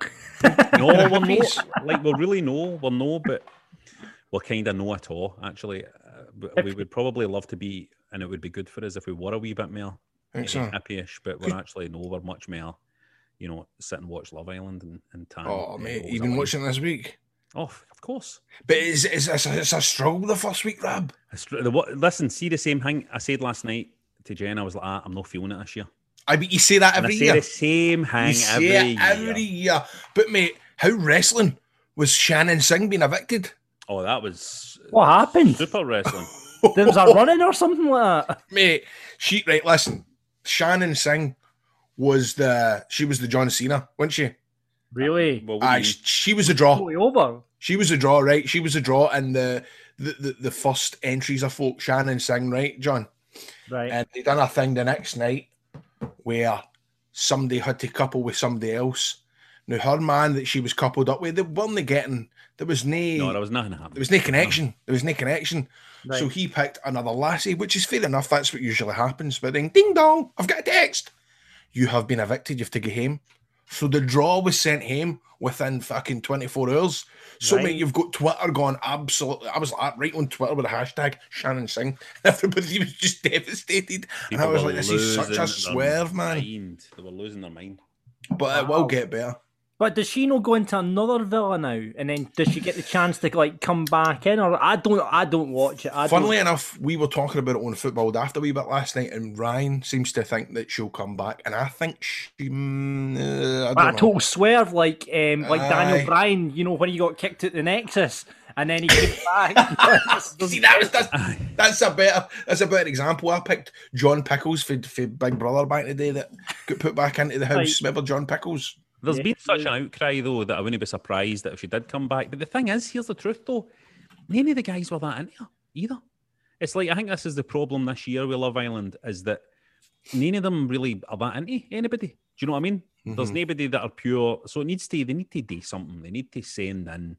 S5: No, we're not. Like, we really know. We're no, but we're kind of no at all, actually. Uh, but we would probably love to be, and it would be good for us if we were a wee bit more
S4: Think
S5: uh,
S4: so?
S5: happy-ish, but we're actually no, we're much more, you know, sit and watch Love Island and, and tan.
S4: Oh,
S5: uh,
S4: mate,
S5: goals
S4: you've been
S5: alive.
S4: watching this week.
S5: Oh, of course.
S4: But it's, it's, it's, a, it's a struggle the first week, Rab.
S5: It's tr- the, what, listen, see the same thing I said last night to Jen. I was like, ah, I'm not feeling it this year.
S4: I mean, you say that
S5: And I
S4: every
S5: say
S4: year.
S5: the same thing
S4: You say
S5: every
S4: it
S5: year.
S4: every year. But, mate, how wrestling was Shannon Singh being evicted?
S5: Oh, that was
S6: What happened?
S5: super wrestling.
S6: There was a running or something like that.
S4: Mate, she, right, listen. Shannon Singh was the, she was the John Cena, wasn't she?
S6: Really?
S5: Well, what do
S4: Aye,
S5: you
S4: she, she was the draw.
S6: Totally over.
S4: She was a draw, right? She was a draw in the the, the, the first entries of folk, Shannon Singh, right, John?
S6: Right.
S4: And they done a thing the next night where somebody had to couple with somebody else. Now, her man that she was coupled up with, they weren't getting, there was no,
S5: no, there was nothing happening.
S4: there was no connection. There was no connection.
S6: Right.
S4: So he picked another lassie, which is fair enough. That's what usually happens. But then, ding dong, I've got a text. You have been evicted. You have to go home. So the draw was sent home within fucking twenty-four hours. So,
S6: Right.
S4: mate, you've got Twitter going absolutely. I was like, right on Twitter with the hashtag Shannon Singh. Everybody was just devastated. and I
S5: People
S4: was
S5: were
S4: like, this is such
S5: losing
S4: a
S5: their
S4: swerve, man.
S5: mind. They were losing their mind.
S4: But it
S6: Wow.
S4: will get better.
S6: But does she not go into another villa now, and then does she get the chance to like come back in? Or I don't, I don't watch it. I
S4: Funnily
S6: don't,
S4: enough, we were talking about it on Football After a wee bit last night, and Ryan seems to think that she'll come back, and I think she. Mm, uh, I
S6: a
S4: don't know.
S6: total swerve like um, like
S4: Aye.
S6: Daniel Bryan, you know, when he got kicked at the Nexus, and then he came back.
S4: See, that was that's, that's a better that's a better example. I picked John Pickles for, for Big Brother back in the day that got put back into the house.
S6: Right.
S4: Remember John Pickles?
S5: There's
S6: Yeah.
S5: been such an outcry, though, that I wouldn't be surprised that if she did come back. But the thing is, here's the truth, though. None of the guys were that into her, either. It's like, I think this is the problem this year with Love Island, is that none of them really are that into anybody. Do you know what I mean? There's
S4: Mhm.
S5: nobody that are pure. So it needs to, they need to do something. They need to send in,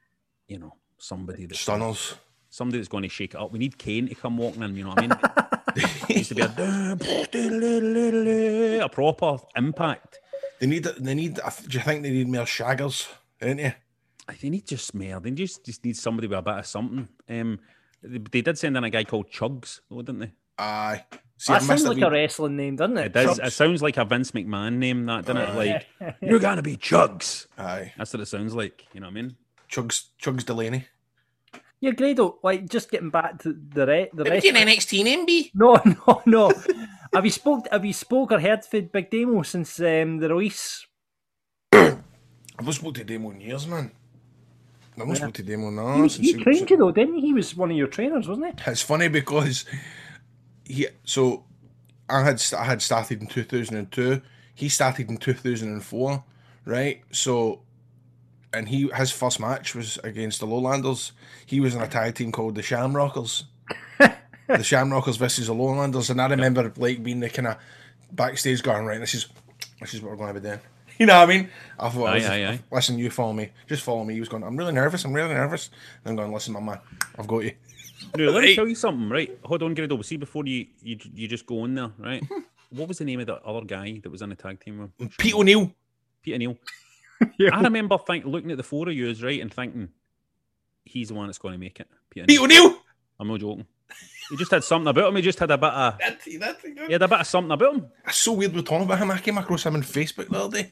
S5: you know, somebody that's
S4: Stunners.
S5: somebody that's going to shake it up. We need Kane to come walking in, you know what I mean? It needs to be a, a proper impact.
S4: They need. They need. Do you think they need more shaggers? Don't you?
S5: They need just more. They just just need somebody with a bit of something. Um, they, they did send in a guy called Chugs, though, didn't they?
S4: Aye. See,
S6: that sounds like a wrestling name, doesn't it?
S5: It does. It sounds like a Vince McMahon name, that, doesn't it? Like, you're gonna be Chugs.
S4: Aye.
S5: That's what it sounds like. You know what I mean?
S4: Chugs, Chugs Delaney.
S6: Yeah, Grado. Like, just getting back to the re- the rest.
S4: N X T and N B.
S6: No, no, no. have you spoke? Have you spoke or heard from Big Demo since um, the release?
S4: I've not spoke to Demo in years, man. I've not yeah. spoke to Demo now.
S6: He, he trained you though, didn't he? He was one of your trainers, wasn't he?
S4: It's funny because he. So I had I had started in two thousand two. He started in two thousand four, right? So, and he his first match was against the Lowlanders. He was in a tag team called the Shamrockers. The Shamrockers versus the Lowlanders, and I remember like being the kind of backstage going, right, this is this is what we're going to be doing. You know what I mean? I thought,
S5: aye,
S4: I was,
S5: aye, aye.
S4: listen, you follow me, just follow me. He was going, I'm really nervous, I'm really nervous. And I'm going, listen, my man, I've got you.
S5: No, let me tell you something, right? Hold on, Grado. See, before you you you just go in there, right? What was the name of the other guy that was in the tag team with?
S4: Pete O'Neill.
S5: Pete O'Neill.
S6: Yeah.
S5: I remember think, looking at the four of yous, right, and thinking, he's the one that's going to make it.
S4: Pete O'Neill.
S5: I'm not joking. He just had something about him. He just had a bit of.
S4: That's, that's,
S5: he had a bit of something about him.
S4: That's so weird we're talking about him. I came across him on Facebook the other day.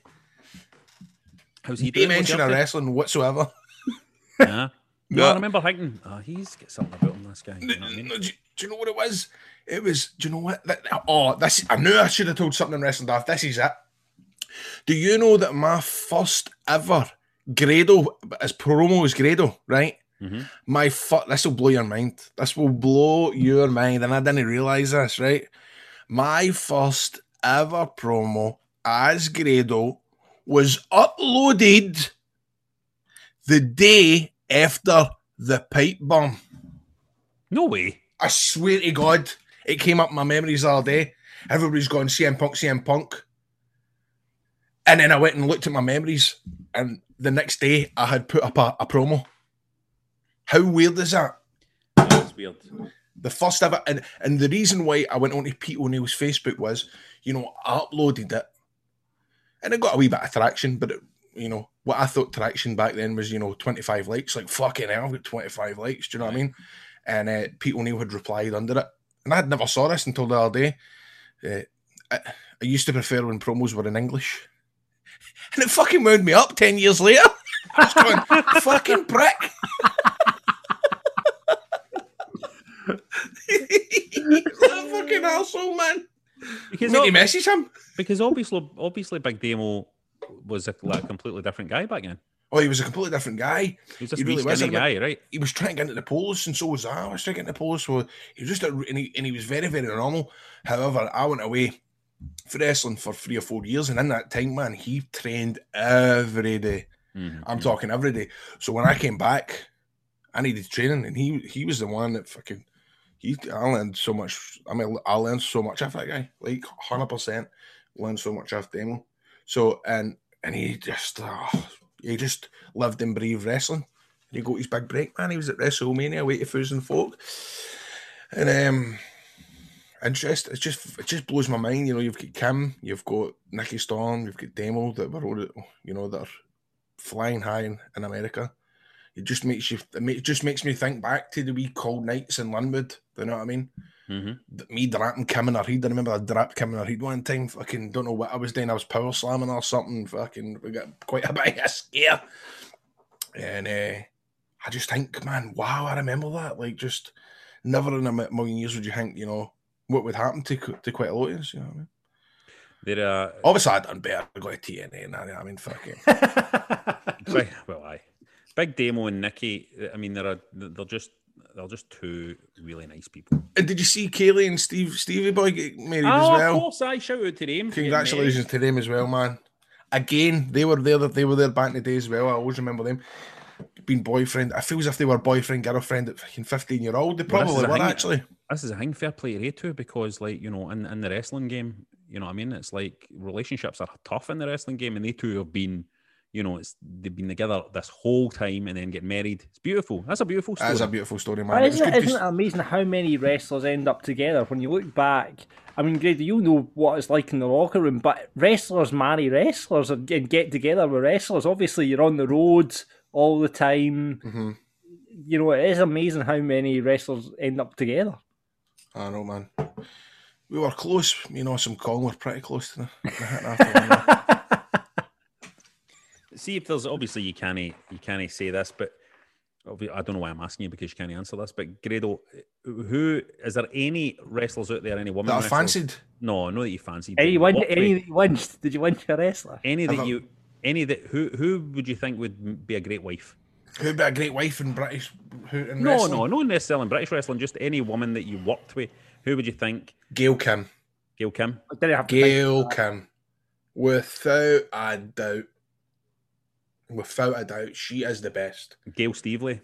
S5: How's he
S4: He
S5: doing?
S4: mentioned a wrestling whatsoever.
S5: Yeah. No, no, I remember thinking, oh, he's got something about him, this guy. You know what I mean?
S4: No, do, you, do you know what it was? It was, do you know what? That, oh, this, I knew I should have told something in Wrestling Daft. This is it. Do you know that my first ever Grado, as promo was Grado, right?
S5: Mm-hmm.
S4: My fu- This will blow your mind. This will blow your mind. And I didn't realise this, right? My first ever promo as Grado was uploaded the day after the pipe bomb.
S5: No way.
S4: I swear to God, it came up in my memories the other day. Everybody's going C M Punk, C M Punk. And then I went and looked at my memories, and the next day I had put up a, a promo. How weird is that?
S5: That's weird.
S4: The first ever, and, and the reason why I went onto Pete O'Neill's Facebook was, you know, I uploaded it, and it got a wee bit of traction, but it, you know, what I thought traction back then was, you know, twenty-five likes. Like, fucking hell, I've got twenty-five likes. Do you know what I mean? And uh, Pete O'Neill had replied under it. And I had never saw this until the other day. Uh, I, I used to prefer when promos were in English. And it fucking wound me up ten years later. I was going, fucking prick. He's a fucking arsehole, man.
S5: Because
S4: Did you message him?
S5: Because obviously, obviously, Big Demo was a, like, a completely different guy back then.
S4: Oh, he was a completely different guy.
S5: He was a
S4: he
S5: really skinny guy, right?
S4: He was trying to get into the Polish, and so was I. I was trying to get into the Polish, so he was just a, and he, and he was very, very normal. However, I went away for wrestling for three or four years, and in that time, man, he trained every day. Mm-hmm. I'm talking every day. So when I came back, I needed training, and he he was the one that fucking he. I learned so much. I mean, I learned so much off that guy, like one hundred percent. Learned so much off Demo. So and and he just. Oh, He just lived and breathed wrestling. He got his big break, man. He was at WrestleMania, with eighty thousand folk. And um, interest, it just it just blows my mind. You know, you've got Kim, you've got Nikki Storm, you've got Demo that were all, you know, that are flying high in, in America. It just makes you. It, make, it just makes me think back to the wee cold nights in Linwood. You know what I mean? Mm-hmm. Me draping Kim in her head. I remember I drapped Kim in her head one time. Fucking don't know what I was doing. I was power slamming or something. Fucking we got quite a bit of a scare. And uh, I just think, man, wow, I remember that. Like, just never in a million years would you think, you know, what would happen to to quite a lot of us. You know what I mean?
S5: There, uh,
S4: obviously I done better. I got a T N A. Now, I mean, fucking.
S5: Well, aye. Big Demo and Nikki. I mean, they're a, they're just. They're just two really nice people.
S4: And did you see Kaylee and Steve Stevie Boy get married
S5: oh,
S4: as well?
S5: Of course, I shout out to them.
S4: Congratulations to them as well, man. Again, they were there. They were there back in the day as well. I always remember them being boyfriend. I feel as if they were boyfriend girlfriend at fucking fifteen year old. They probably well, were thing, actually.
S5: This is a thing, fair play to you too, because like you know, in in the wrestling game, you know what I mean. It's like relationships are tough in the wrestling game, and they two have been. you know, it's they've been together this whole time and then get married. It's beautiful. That's a beautiful story.
S4: That's a beautiful story, man.
S6: But
S4: It was
S6: isn't, it,
S4: good to
S6: isn't it amazing how many wrestlers end up together? When you look back, I mean, Grady, you know what it's like in the locker room, but wrestlers marry wrestlers and get together with wrestlers. Obviously, you're on the road all the time.
S4: Mm-hmm.
S6: You know, it is amazing how many wrestlers end up together.
S4: I know, man. We were close. You know, some Kong were pretty close to the, the hit after one.
S5: See if there's obviously you can't you can't say this, but I don't know why I'm asking you because you can't answer this. But Grado, who is there any wrestlers out there? Any women
S4: that I
S5: wrestlers?
S4: fancied?
S5: No, not that you fancied.
S6: Any win? Any that you winched? Did you winch a wrestler?
S5: Any that
S4: I've
S5: you? Any that who? Who would you think would be a great wife?
S4: Who'd be a great wife in British? Who, in
S5: No,
S4: wrestling?
S5: no, not necessarily in British wrestling. Just any woman that you worked with. Who would you think?
S4: Gail Kim.
S5: Gail Kim.
S6: I didn't have to
S4: Gail
S6: think of that.
S4: Kim. Without a doubt. Without a doubt, she is the best.
S5: Gail Stevely.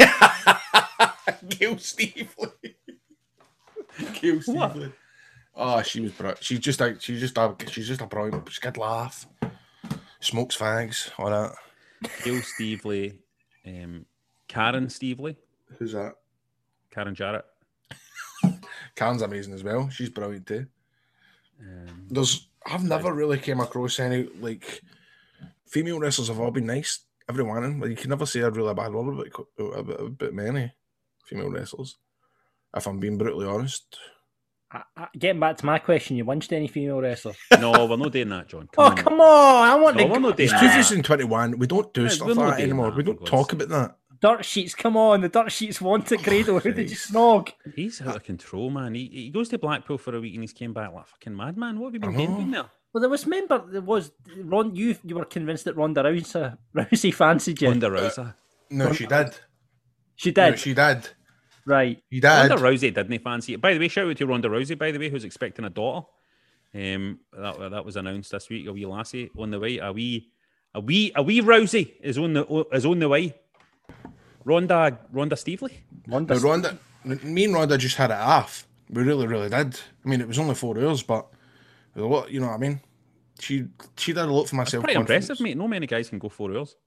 S4: Gail Stevely. Gail Stevely. Oh, she was brilliant. She's just a, she's just a, she's just a brilliant. She's a good laugh. Smokes fags, all that.
S5: Gail Stevely. Um, Karen Stevely.
S4: Who's that?
S5: Karen Jarrett.
S4: Karen's amazing as well. She's brilliant too.
S5: Um,
S4: There's, I've never really came across any like female wrestlers have all been nice. Every one of them. Like, you can never say a really bad word about, about, about many female wrestlers. If I'm being brutally honest.
S6: I, I, getting back to my question, you winched any female wrestler?
S5: no, we're not doing that, John. Come
S6: Oh,
S5: on.
S6: come on! I want
S5: No,
S6: to.
S5: we're not doing
S4: It's
S5: that.
S4: twenty twenty-one. We don't do
S5: Yeah,
S4: stuff
S5: we're not
S4: like that
S5: doing
S4: anymore.
S5: that,
S4: we don't
S5: for
S4: talk
S5: God's
S4: about that.
S6: Dirt sheets, come on! The dirt sheets want it, Grado. Who did you snog?
S5: He's out of control, man. He, he goes to Blackpool for a week and he's came back like a fucking madman. What have you been
S4: I know.
S5: doing there?
S6: Well, there was. Remember, there was Ron. You you were convinced that Ronda Rousey, Rousey fancied you.
S5: Ronda Rousey.
S4: No, she did.
S6: She did.
S4: No, she did.
S6: Right.
S4: She did.
S5: Ronda Rousey didn't fancy it. By the way, shout out to Ronda Rousey, by the way, who's expecting a daughter. Um, that that was announced this week. A wee lassie on the way. A wee, a wee, a wee Rousey is on the is on the way. Ronda, Ronda Stevely.
S6: Ronda.
S4: Now, Ronda, me and Ronda just had it off. We really, really did. I mean, it was only four hours, but a lot. You know what I mean? She she did a lot for myself.
S5: Pretty impressive, mate. No many guys can go four hours.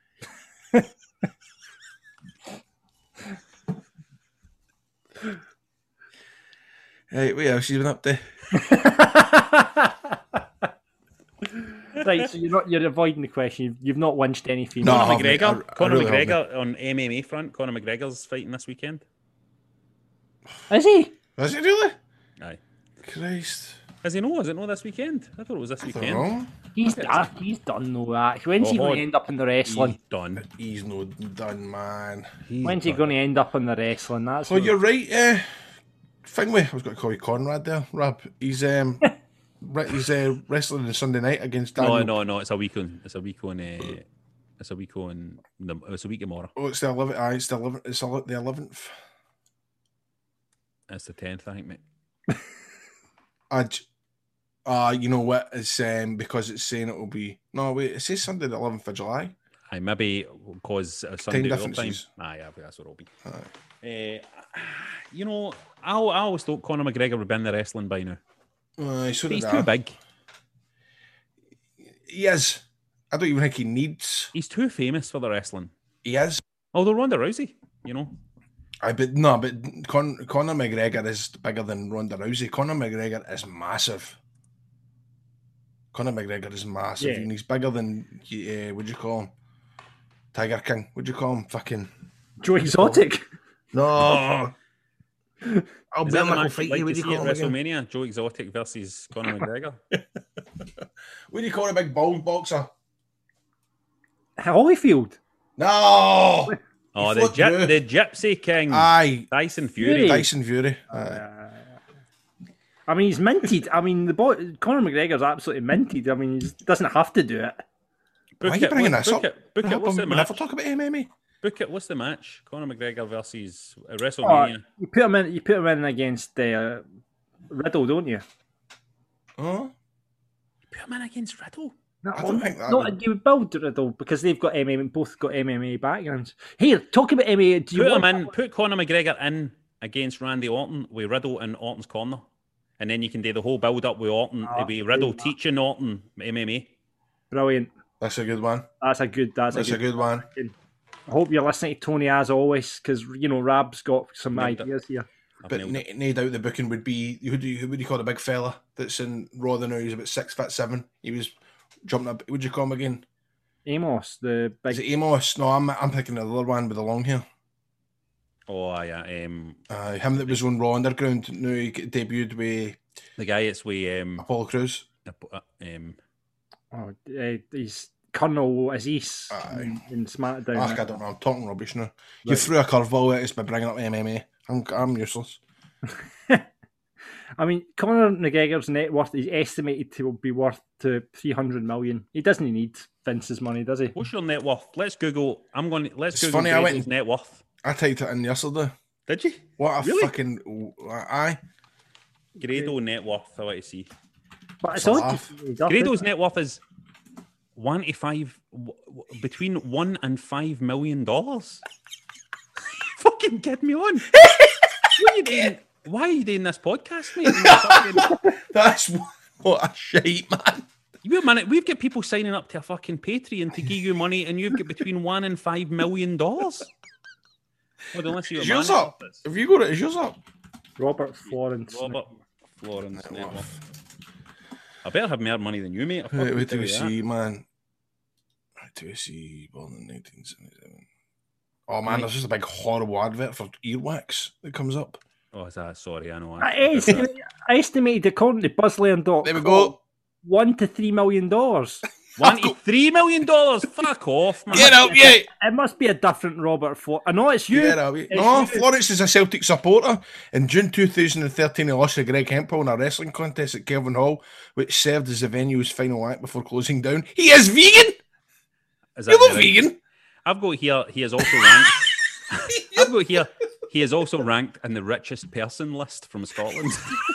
S4: Hey, what else you been up to?
S6: Right, so you're not you're avoiding the question. You've, you've not winched any female.
S4: No, I
S5: Conor
S4: haven't,
S5: McGregor.
S4: I- I
S5: Conor
S4: really
S5: McGregor on M M A front. Conor McGregor's fighting this weekend.
S6: Is he?
S4: Is it really?
S5: Aye.
S4: Christ.
S5: Is he no? Is it no this weekend? I thought it was this
S4: I don't
S5: weekend.
S4: know.
S6: He's done. He's done no that. When's he
S5: Oh,
S6: going to end up in the wrestling?
S5: He's done.
S4: He's no done, man.
S5: He's
S6: When's he
S5: done.
S6: going to end up in the wrestling? That's
S4: Well,
S6: what-
S4: you're right. Uh, Fingway, I was going to call you Conrad there. Rab. He's um, re- he's uh, wrestling on Sunday night against Daniel.
S5: No, no, no. It's a week on. It's a week on. Uh, it's a week on. The, it's a week tomorrow.
S4: Oh, it's the eleventh. Aye, it's the eleventh. It's the eleventh.
S5: It's the tenth, I think, mate.
S4: I. Uh, you know what? It's um, because it's saying it will be. No, wait. It says Sunday the eleventh of July.
S5: Aye, maybe because uh, Sunday your time.
S4: differences.
S5: Aye, yeah, that's what it'll be.
S4: Aye.
S5: Uh, you know, I, I always thought Conor McGregor would be in the wrestling by now.
S4: Aye, so
S5: But he's
S4: did
S5: too
S4: I.
S5: big.
S4: He is. I don't even think he needs.
S5: He's too famous for the wrestling.
S4: He is.
S5: Although Ronda Rousey, you know,
S4: I but no, but Con- Conor McGregor is bigger than Ronda Rousey. Conor McGregor is massive. Conor McGregor is massive,
S6: Yeah.
S4: and he's bigger than uh, what'd you call him? Tiger King. What'd you call him? Fucking
S6: Joe Exotic.
S4: no. I'll
S5: is
S4: be
S5: that
S4: a
S5: the
S4: little
S5: match
S4: fight
S5: you'd
S4: you.
S5: like
S4: What
S5: to
S4: do you
S5: see
S4: call
S5: at
S4: him again?
S5: WrestleMania? Joe Exotic versus Conor McGregor.
S4: What do you call a big bald boxer?
S6: Holyfield.
S4: No.
S5: Oh,
S4: He
S5: the,
S4: fought
S5: gyp-
S4: Drew.
S5: the Gypsy King,
S4: Aye,
S5: Tyson Fury.
S6: Fury.
S4: Tyson Fury. Aye.
S6: I mean, he's minted. I mean, the boy Conor McGregor's absolutely minted. I mean, he doesn't have to do it.
S5: Book
S4: Why are you
S5: it,
S4: bringing
S5: book,
S4: this
S5: book
S4: up?
S5: It, book it. What's the
S4: We
S5: match?
S4: never talk about M M A.
S5: Book it. What's the match? Conor McGregor versus uh,
S6: Oh,
S5: WrestleMania.
S6: you put him in. You put him in against uh, Riddle, don't you?
S4: Oh,
S5: Put him in against Riddle.
S6: No,
S4: I don't think that
S6: no,
S4: would-
S6: you would build Riddle because they've got M M A, both got M M A backgrounds. Here, talk about M M A. Do you
S5: Put him
S6: want
S5: in. Put Conor McGregor in against Randy Orton with Riddle in Orton's corner, and then you can do the whole build up with Orton.
S6: Ah,
S5: with Riddle
S6: do that.
S5: teaching Orton M M A.
S6: Brilliant.
S4: That's a good one.
S6: That's a good. That's,
S4: That's
S6: a
S4: a
S6: good.
S4: good one.
S6: I hope you're listening to Tony as always, because you know Rab's got some
S5: Nailed it.
S6: ideas here.
S5: I've
S4: But
S5: nailed
S4: no,
S5: it.
S4: no doubt the booking would be who do you, who would you call the big fella that's in Raw now? He's about six foot seven. He was jumping up. Would you call him again?
S6: Amos, the big.
S4: Is it Amos? No, I'm I'm picking the other one with the long hair.
S5: Oh, yeah. Um,
S4: Uh, him that was on Raw Underground. No, he debuted with
S5: the guy it's with um,
S4: Apollo Crews.
S5: um,
S6: Oh, uh, he's Colonel Aziz in, in SmackDown.
S4: Ah, I don't know. I'm talking rubbish now. You threw a curveball at us by bringing up M M A. I'm I'm useless.
S6: I mean, Conor McGregor's net worth is estimated to be worth to three hundred million. He doesn't need Vince's money, does he?
S5: what's your net worth? Let's Google. I'm going. to Let's
S4: It's
S5: Google
S4: funny, I
S5: Grado's
S4: went-
S5: net worth.
S4: I typed it in yesterday.
S5: Did you?
S4: What a
S5: Really?
S4: fucking aye.
S5: Grado net worth. I want to see.
S6: But it's
S4: It's a
S6: odd.
S4: laugh.
S6: he does
S5: Grado's
S6: it.
S5: net worth is one to five, w- w- between one and five million dollars. Fucking kid me on. What are you doing? Why are you doing this podcast, mate? Fucking-
S4: That's what a shite, man.
S5: You a minute, we've got people signing up to a fucking Patreon to give you money, and you've got between one and five million dollars. Hold on, let's see what
S4: Is yours
S5: my net
S4: up?
S5: worth is.
S4: Have you got it? Is yours up?
S6: Robert Florence.
S5: Robert Florence net worth. I better have more money than you, mate. I
S4: Wait,
S5: fucking
S4: wait
S5: tell
S4: till we
S5: you that.
S4: see, man. Wait till we see. Born in nineteen seventy-seven. Oh man, there's just a big horrible advert for earwax that comes up.
S5: Oh, is that? Sorry, I know.
S6: I, estimate, I estimated according to BuzzLearn dot com,
S4: There we go.
S6: one to three million dollars.
S5: One to three million dollars. Fuck off, man.
S4: Get out, yeah.
S6: It must be a different Robert Florence. I know it's you.
S4: Get out.
S6: It's
S4: No,
S6: you.
S4: Florence is a Celtic supporter. In June two thousand thirteen, he lost to Greg Hemphill in a wrestling contest at Kelvin Hall, which served as the venue's final act before closing down. He is vegan.
S5: Is
S4: You
S5: that
S4: love
S5: right?
S4: vegan.
S5: I've got here. He is also ranked. I've got here. He is also ranked in the richest person list from Scotland.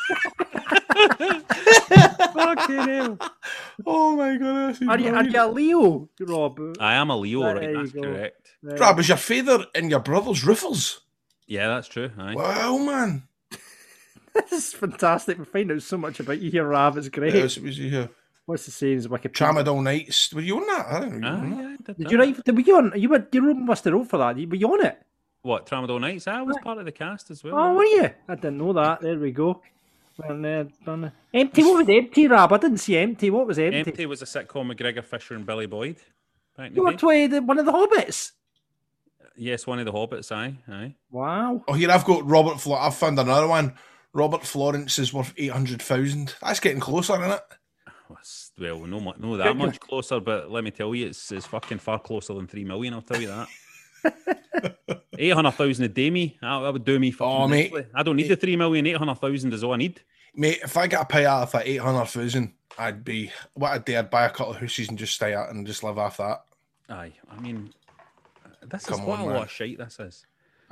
S6: Fucking hell.
S4: Oh my goodness.
S6: Are you, are you a Leo, Rob?
S5: I am a Leo,
S6: There
S5: right?
S6: you
S5: That's
S6: go.
S5: correct.
S4: Rob, is your father and your brother's Riffles?
S5: Yeah, that's true. Aye.
S4: Wow, man.
S6: This is fantastic. We find out so much about you here, Rav. It's great.
S4: Yes, was he here?
S6: What's the saying? Is Wikipedia?
S4: Tramadol Nights. Were you on that? I don't know.
S5: Aye, yeah, I did
S6: Did
S5: that.
S6: you write? Did, were you on? You were. You must have wrote for that. Were you on it?
S5: What, Tramadol Nights? I was part of the cast as well.
S6: Oh, were you? I didn't know that. There we go. Well, uh, done. Empty. What was empty, Rab? I didn't see empty. What was empty?
S5: Empty was a sitcom with Gregor Fisher and Billy Boyd. Back in
S6: You
S5: the
S6: were
S5: day.
S6: to uh, the, one of the Hobbits.
S5: Yes, one of the Hobbits, aye. Aye.
S6: Wow.
S4: Oh, here I've got Robert. Flo- I've found another one. Robert Florence is worth eight hundred thousand. That's getting closer, isn't it?
S5: Well, no, mu- no that much closer, but let me tell you, it's, it's fucking far closer than three million, I'll tell you that. eight hundred thousand a day, me. That, that would do me fucking
S4: Oh, mate.
S5: nicely. I don't need the three million, eight hundred thousand is all I need.
S4: Mate, if I get a payout of that eight hundred thousand, I'd be what I'd do. I'd buy a couple of houses and just stay out and just live off that.
S5: Aye, I mean, this
S4: Come
S5: is what
S4: on,
S5: a
S4: man.
S5: lot of shite this is.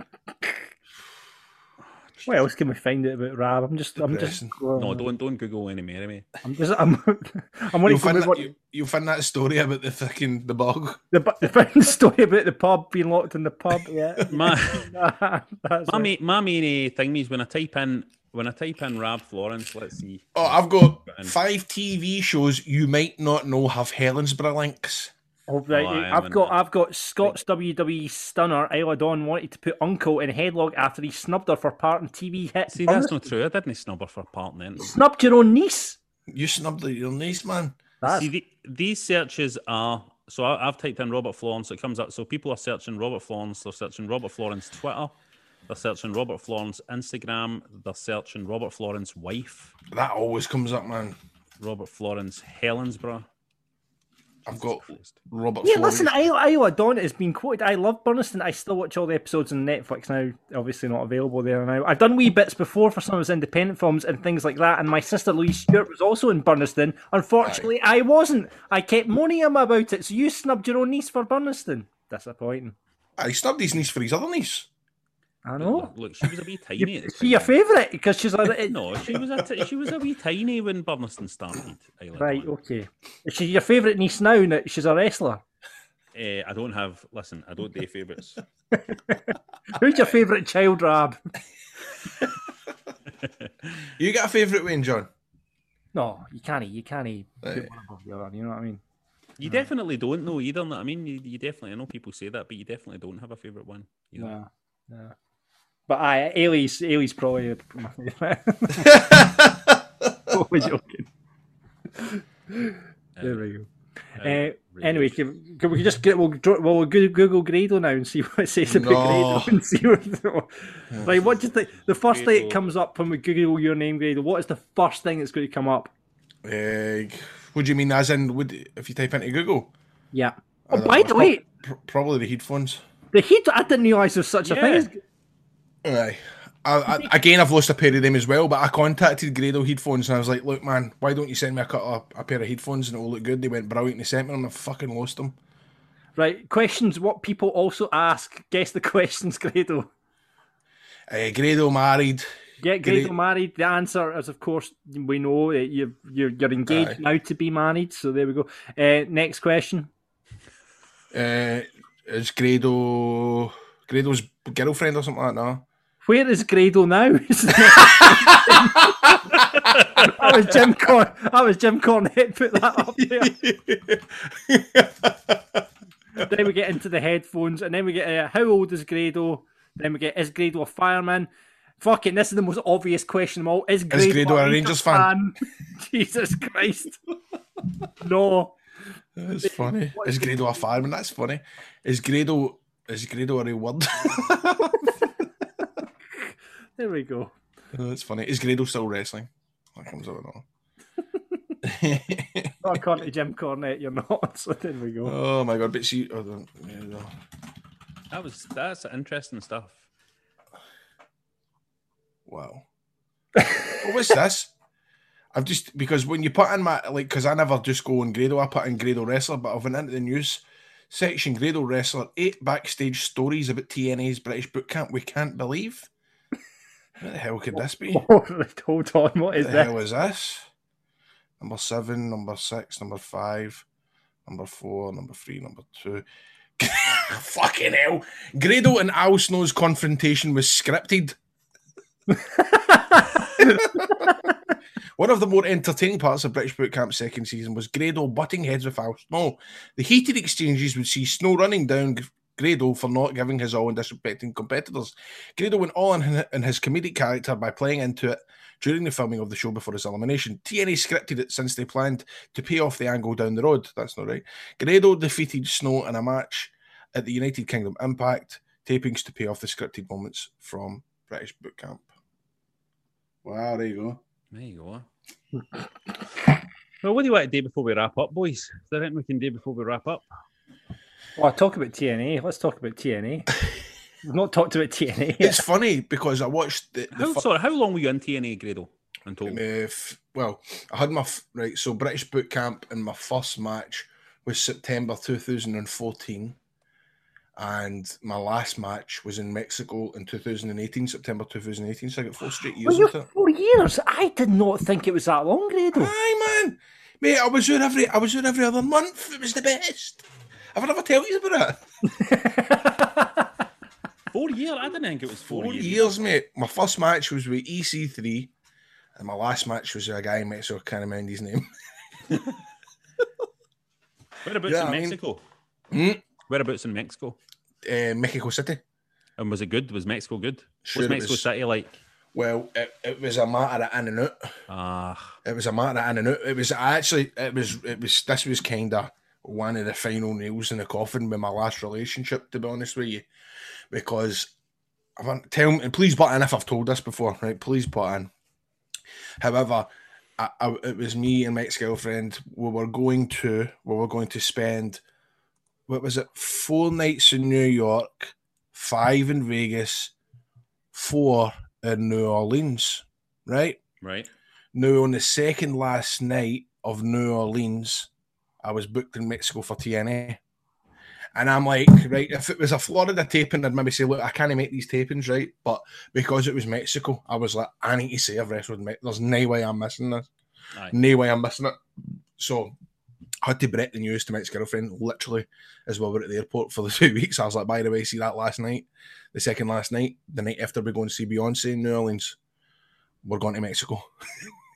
S6: What else can we find out about Rab? I'm just. I'm just.
S4: Depressing.
S5: No, don't don't Google any more, mate.
S6: I'm just. I'm. I'm wanting
S4: You'll
S6: to
S4: find,
S6: move
S4: that,
S6: on.
S4: you, you'll find that story about the fucking the bog.
S6: The, the fucking story about the pub being locked in the pub. Yeah.
S5: My
S6: That's
S5: my
S6: it.
S5: main, my main uh, thing is when I type in when I type in Rab Florence, let's see.
S4: Oh, I've got five T V shows you might not know have Helensburgh links.
S6: Oh, right.
S5: Oh, I am
S6: I've
S5: in
S6: got
S5: that.
S6: I've got Scott's W W E stunner Isla Dawn wanted to put Uncle in headlock after he snubbed her for part in T V hit.
S5: See, that's not true. I didn't snub her for part then.
S6: Snubbed your own niece.
S4: You snubbed your niece, man.
S6: That's
S5: See, the, these searches are so I, I've typed in Robert Florence, it comes up. So people are searching Robert Florence, they're searching Robert Florence Twitter, they're searching Robert Florence Instagram, they're searching Robert Florence wife,
S4: That always comes up, man.
S5: Robert Florence Helensburgh.
S4: I've got
S5: Christ.
S4: Robert.
S6: yeah.
S4: Florence.
S6: Listen, Isla, Isla Dawn has been quoted. I love Burniston. I still watch all the episodes on Netflix now. Obviously not available there now. I've done wee bits before for some of his independent films and things like that. And my sister Louise Stewart was also in Burniston. Unfortunately, I wasn't. I kept moaning him about it. So you snubbed your own niece for Burniston. Disappointing.
S4: Ah, he snubbed his niece for his other niece.
S6: I know.
S5: Look, look, she was a wee tiny. at the
S6: Is she your
S5: time.
S6: favourite? Because she's a
S5: No, she was a t- she was a wee tiny when Burniston started. Isla
S6: right.
S5: Dawn.
S6: Okay. Is she your favourite niece now? That she's a wrestler.
S5: Eh, I don't have. Listen, I don't do favourites.
S6: Who's your favourite child, Rab?
S4: You got a favourite Wayne, John?
S6: No, you can't. You can't
S4: Right.
S6: put one above the other. You know what I mean?
S5: You definitely don't know either. I mean, you, you definitely, I know people say that, but you definitely don't have a favourite one. Either.
S6: No, no. But I, Ailey's, Ailey's probably my favourite. What was joking? There we go. Uh, uh, anyway, can, can we just get we'll, we'll Google Grado now and see what it says about no. Grado and see what. Like, what do you think? The first Grado. thing that comes up when we Google your name, Grado, what is the first thing that's going to come up?
S4: Uh, what do you mean? As in, would if you type into Google?
S6: Yeah. Oh, by the way,
S4: pro- probably the headphones.
S6: The heat. I didn't realise there was such yeah. a thing. As...
S4: Aye. I, I, again, I've lost a pair of them as well, but I contacted Grado Headphones and I was like, look, man, why don't you send me a, cut of, a pair of headphones and it'll look good? They went brilliant. They sent me them and I fucking lost them.
S6: Right. Questions, what people also ask. Guess the questions, Grado.
S4: Uh, Grado married.
S6: Get Grado Gra- married. The answer is, of course, we know that you're, you're, you're engaged Aye. now to be married. So there we go. Uh, next question.
S4: Uh, is Grado Grado's girlfriend or something like that? No?
S6: Where is Grado now? That was Jim Corn. That was Jim Cornette. Put that up there. Then we get into the headphones, and then we get uh, how old is Grado? Then we get is Grado a fireman? Fucking, this is the most obvious question of all. Is Grado,
S4: is Grado a Rangers, Rangers fan?
S6: fan? Jesus Christ! No.
S4: That's funny. Is, is Grado a fireman? That's funny. Is Grado is Grado a real word?
S6: There we go.
S4: Oh, that's funny. Is Grado still wrestling? That comes out all.
S6: Not according to Jim Cornette, you're not. So there we go.
S4: Oh my god! But see, oh, the, yeah, no.
S5: that was that's interesting stuff.
S4: Wow. What was this? I've just because when you put in my like because I never just go on Grado, I put in Grado Wrestler, but I went into the news section. Grado Wrestler, eight backstage stories about T N A's British boot camp we can't believe. What the hell could this be?
S6: Hold on, what is
S4: what the
S6: this?
S4: hell is this? Number seven, number six, number five, number four, number three, number two. Fucking hell. Grado and Al Snow's confrontation was scripted. One of the more entertaining parts of British Boot Camp's second season was Grado butting heads with Al Snow. The heated exchanges would see Snow running down Grado for not giving his all and disrespecting competitors. Grado went all in, in his comedic character by playing into it during the filming of the show before his elimination. T N A scripted it since they planned to pay off the angle down the road. That's not right. Grado defeated Snow in a match at the United Kingdom Impact, tapings to pay off the scripted moments from British Boot Camp. Wow, there you go.
S5: There you go. Well, what do you want to do before we wrap up, boys? Is there anything we can do before we wrap up?
S6: Well, talk about T N A. Let's talk about T N A. We've not talked about T N A yet.
S4: It's funny because I watched the... the
S5: how, fu- sorry, how long were you in T N A, Grado? Until...
S4: Uh, f- well, I had my... F- right, so British Boot Camp and my first match was September two thousand fourteen. And my last match was in Mexico in two thousand eighteen, September two thousand eighteen. So I got four straight years
S6: well,
S4: with it.
S6: Four years? I did not think it was that long, Grado.
S4: Aye, man. Mate, I was there every, I was there every other month. It was the best. Have I never told you about
S5: it? Four years? I didn't think it was four,
S4: four
S5: years.
S4: years, mate. My first match was with E C three, and my last match was with a guy in Mexico. I can't remember his name.
S5: Whereabouts yeah, in I Mexico?
S4: Mean, hmm?
S5: Whereabouts in Mexico?
S4: Uh, Mexico City.
S5: And was it good? Was Mexico good?
S4: Sure
S5: What's Mexico
S4: was,
S5: City like?
S4: Well, it, it was a matter of in and out.
S5: Ah.
S4: It was a matter of in and out. It was actually, it was, it was, this was kind of one of the final nails in the coffin with my last relationship, to be honest with you. Because, I want tell me, and please butt in if I've told this before, right? Please butt in. However, I, I, it was me and my ex-girlfriend. We were going to, we were going to spend, what was it, four nights in New York, five in Vegas, four in New Orleans, right?
S5: Right.
S4: Now, on the second last night of New Orleans, I was booked in Mexico for T N A. And I'm like, right, if it was a Florida taping, I'd maybe say, look, I can't make these tapings, right? But because it was Mexico, I was like, I need to say I've wrestled in Mexico. There's no way I'm missing this. Aye. No way I'm missing it. So I had to break the news to my ex-girlfriend, literally, as well. We were at the airport for the two weeks. I was like, by the way, see that last night, the second last night, the night after we go and see Beyonce in New Orleans, we're going to Mexico.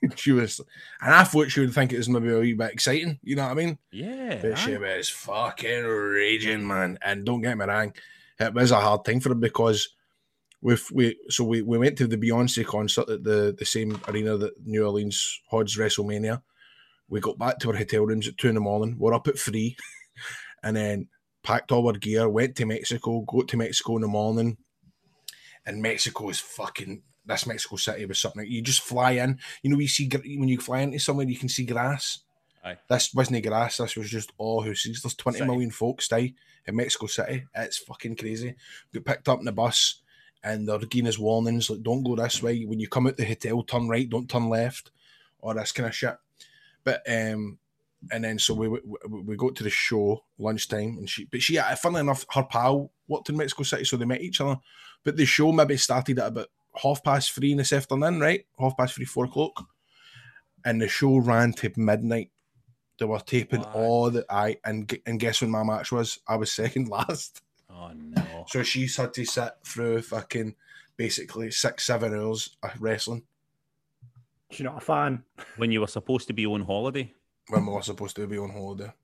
S4: She was, and I thought she would think it was maybe a wee bit exciting. You know what I mean?
S5: Yeah.
S4: But she was fucking raging, man. And don't get me wrong, it was a hard thing for her because with we so we, we went to the Beyonce concert at the, the same arena that New Orleans hosts WrestleMania. We got back to our hotel rooms at two in the morning. We're up at three, and then packed all our gear, went to Mexico, got to Mexico in the morning, and Mexico is fucking. This Mexico City was something. You just fly in. You know, you see when you fly into somewhere, you can see grass.
S5: Aye.
S4: This wasn't grass. This was just all houses. There's twenty City. million folks die in Mexico City. It's fucking crazy. Got picked up in the bus, and they're giving us warnings like, "Don't go this way. When you come out the hotel, turn right. Don't turn left," or this kind of shit. But um, and then so we we, we got to the show lunchtime, and she, but she, funnily enough, her pal worked in Mexico City, so they met each other. But the show maybe started at about half past three in this afternoon, right? Half past three, four o'clock. And the show ran to midnight. They were taping wow. all the I and and guess when my match was? I was second last.
S5: Oh no.
S4: So she's had to sit through fucking basically six, seven hours of wrestling.
S6: She's not a fan.
S5: When you were supposed to be on holiday.
S4: When we were supposed to be on holiday.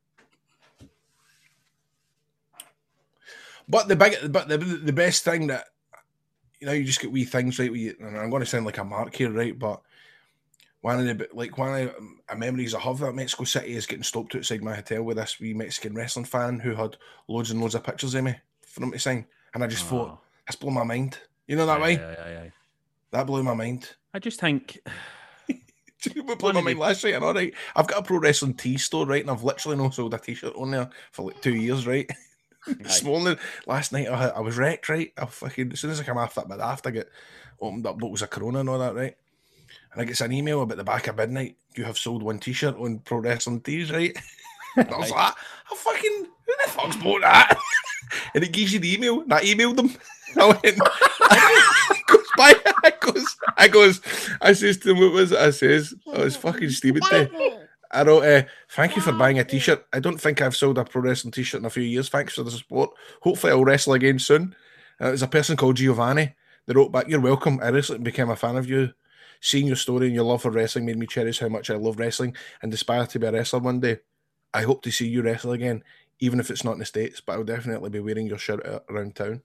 S4: But the big but the the best thing that you know, you just get wee things, right? You, and I'm going to sound like a mark here, right? But one of the like one of the memories I have of Mexico City is getting stopped outside my hotel with this wee Mexican wrestling fan who had loads and loads of pictures of me for him to sign, and I just oh. thought that's blew my mind. You know that
S5: aye,
S4: way?
S5: Aye, aye, aye.
S4: That blew my mind.
S5: I just think.
S4: Do you know what blew my mind last night? And all right, I've got a pro wrestling tee store, right, and I've literally not sold a t-shirt on there for like two years, right? This morning, last night, I, I was wrecked, right? I fucking, as soon as I come off that bit after I get opened up bottles of Corona and all that, right? And I get an email about the back of midnight. You have sold one t-shirt on Pro Wrestling Tees, right? And I was like, I fucking, who the fuck's bought that? And it gives you the email, and I emailed them. I went, I goes by, I goes, I goes, I says to him, what was it? I says, I was fucking Stephen Day. I wrote, uh, thank you for buying a t-shirt. I don't think I've sold a pro wrestling t-shirt in a few years. Thanks for the support. Hopefully I'll wrestle again soon. Uh, there's a person called Giovanni. They wrote back, you're welcome. I recently became a fan of you. Seeing your story and your love for wrestling made me cherish how much I love wrestling and aspire to be a wrestler one day. I hope to see you wrestle again, even if it's not in the States, but I'll definitely be wearing your shirt around town.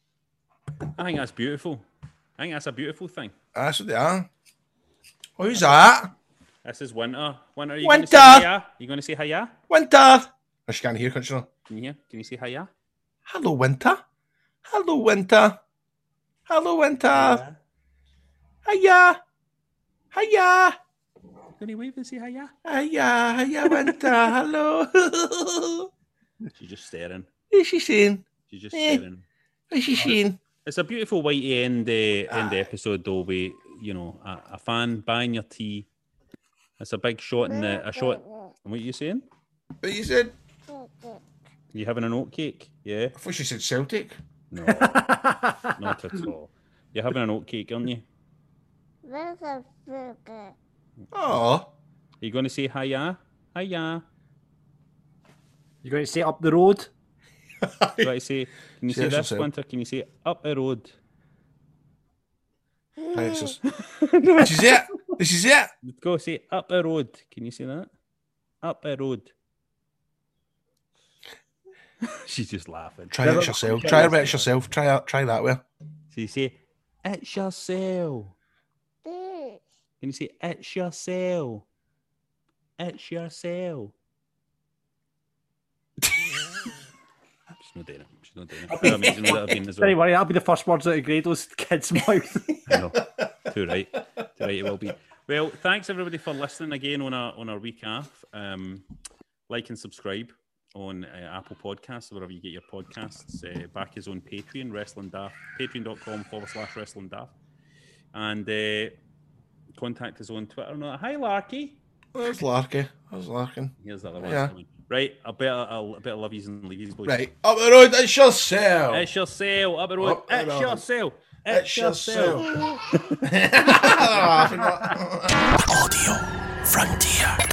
S5: I think that's beautiful. I think that's a beautiful thing.
S4: That's what they are. Who's that?
S5: This is Winter. Winter, are you
S4: Winter.
S5: going to say hiya? You going to say hiya?
S4: Winter. Oh, she can't hear, can't she?
S5: Can you hear? Can you say hiya?
S4: Hello, Winter. Hello, Winter. Hello, Winter. Hiya. Hiya.
S5: Can you wave and say hiya?
S4: Hiya. Hiya, Winter. Hello.
S5: She's just staring.
S4: What is she saying?
S5: She's just
S4: eh.
S5: staring.
S4: What is she saying?
S5: It's a beautiful way to end the, end the episode, though, with, you know, a, a fan buying your tea. It's a big shot in the a shot. What are you saying?
S4: What you said?
S5: You having an oat cake? Yeah.
S4: I thought she said Celtic.
S5: No, not at all. You're having an oat cake, aren't you?
S4: Oh.
S5: Are you going to say hiya? Hiya.
S6: You going to say up the road?
S5: You got to say. Can you
S4: Say
S5: say
S4: it
S5: this,
S4: yourself.
S5: Winter? Can you say up the road?
S4: This is, this is it. This is it.
S5: Go say up a road. Can you say that? Up a road. She's just laughing.
S4: Try it yourself. Try it yourself. Try it. Try that way.
S5: So you say, it's yourself. Can you say, it's yourself? It's yourself. She's not doing it. She's not doing it. How amazing would that have been as well?
S6: Don't worry, that'll be the first words out of Grado's kid's mouth.
S5: I know. Too right. Too right it will be. Well, thanks everybody for listening again on our on our week off. Um, like and subscribe on uh, Apple Podcasts, wherever you get your podcasts. Uh, back is on Patreon, Wrestling Daft, patreon.com forward slash Wrestling Daft. And uh, contact us on Twitter. No, hi, Larky.
S4: There's Larky. There's Larkin.
S5: Here's the other one.
S4: Yeah.
S5: Right, I better, I'll, I better love yous and leave yous, boys.
S4: Right, up the road, it's yourself.
S5: It's yourself, up the road,
S4: Up the
S5: it's
S4: road.
S5: yourself.
S4: It's
S5: It's
S4: yourself.
S5: yourself.
S4: Audio Frontier.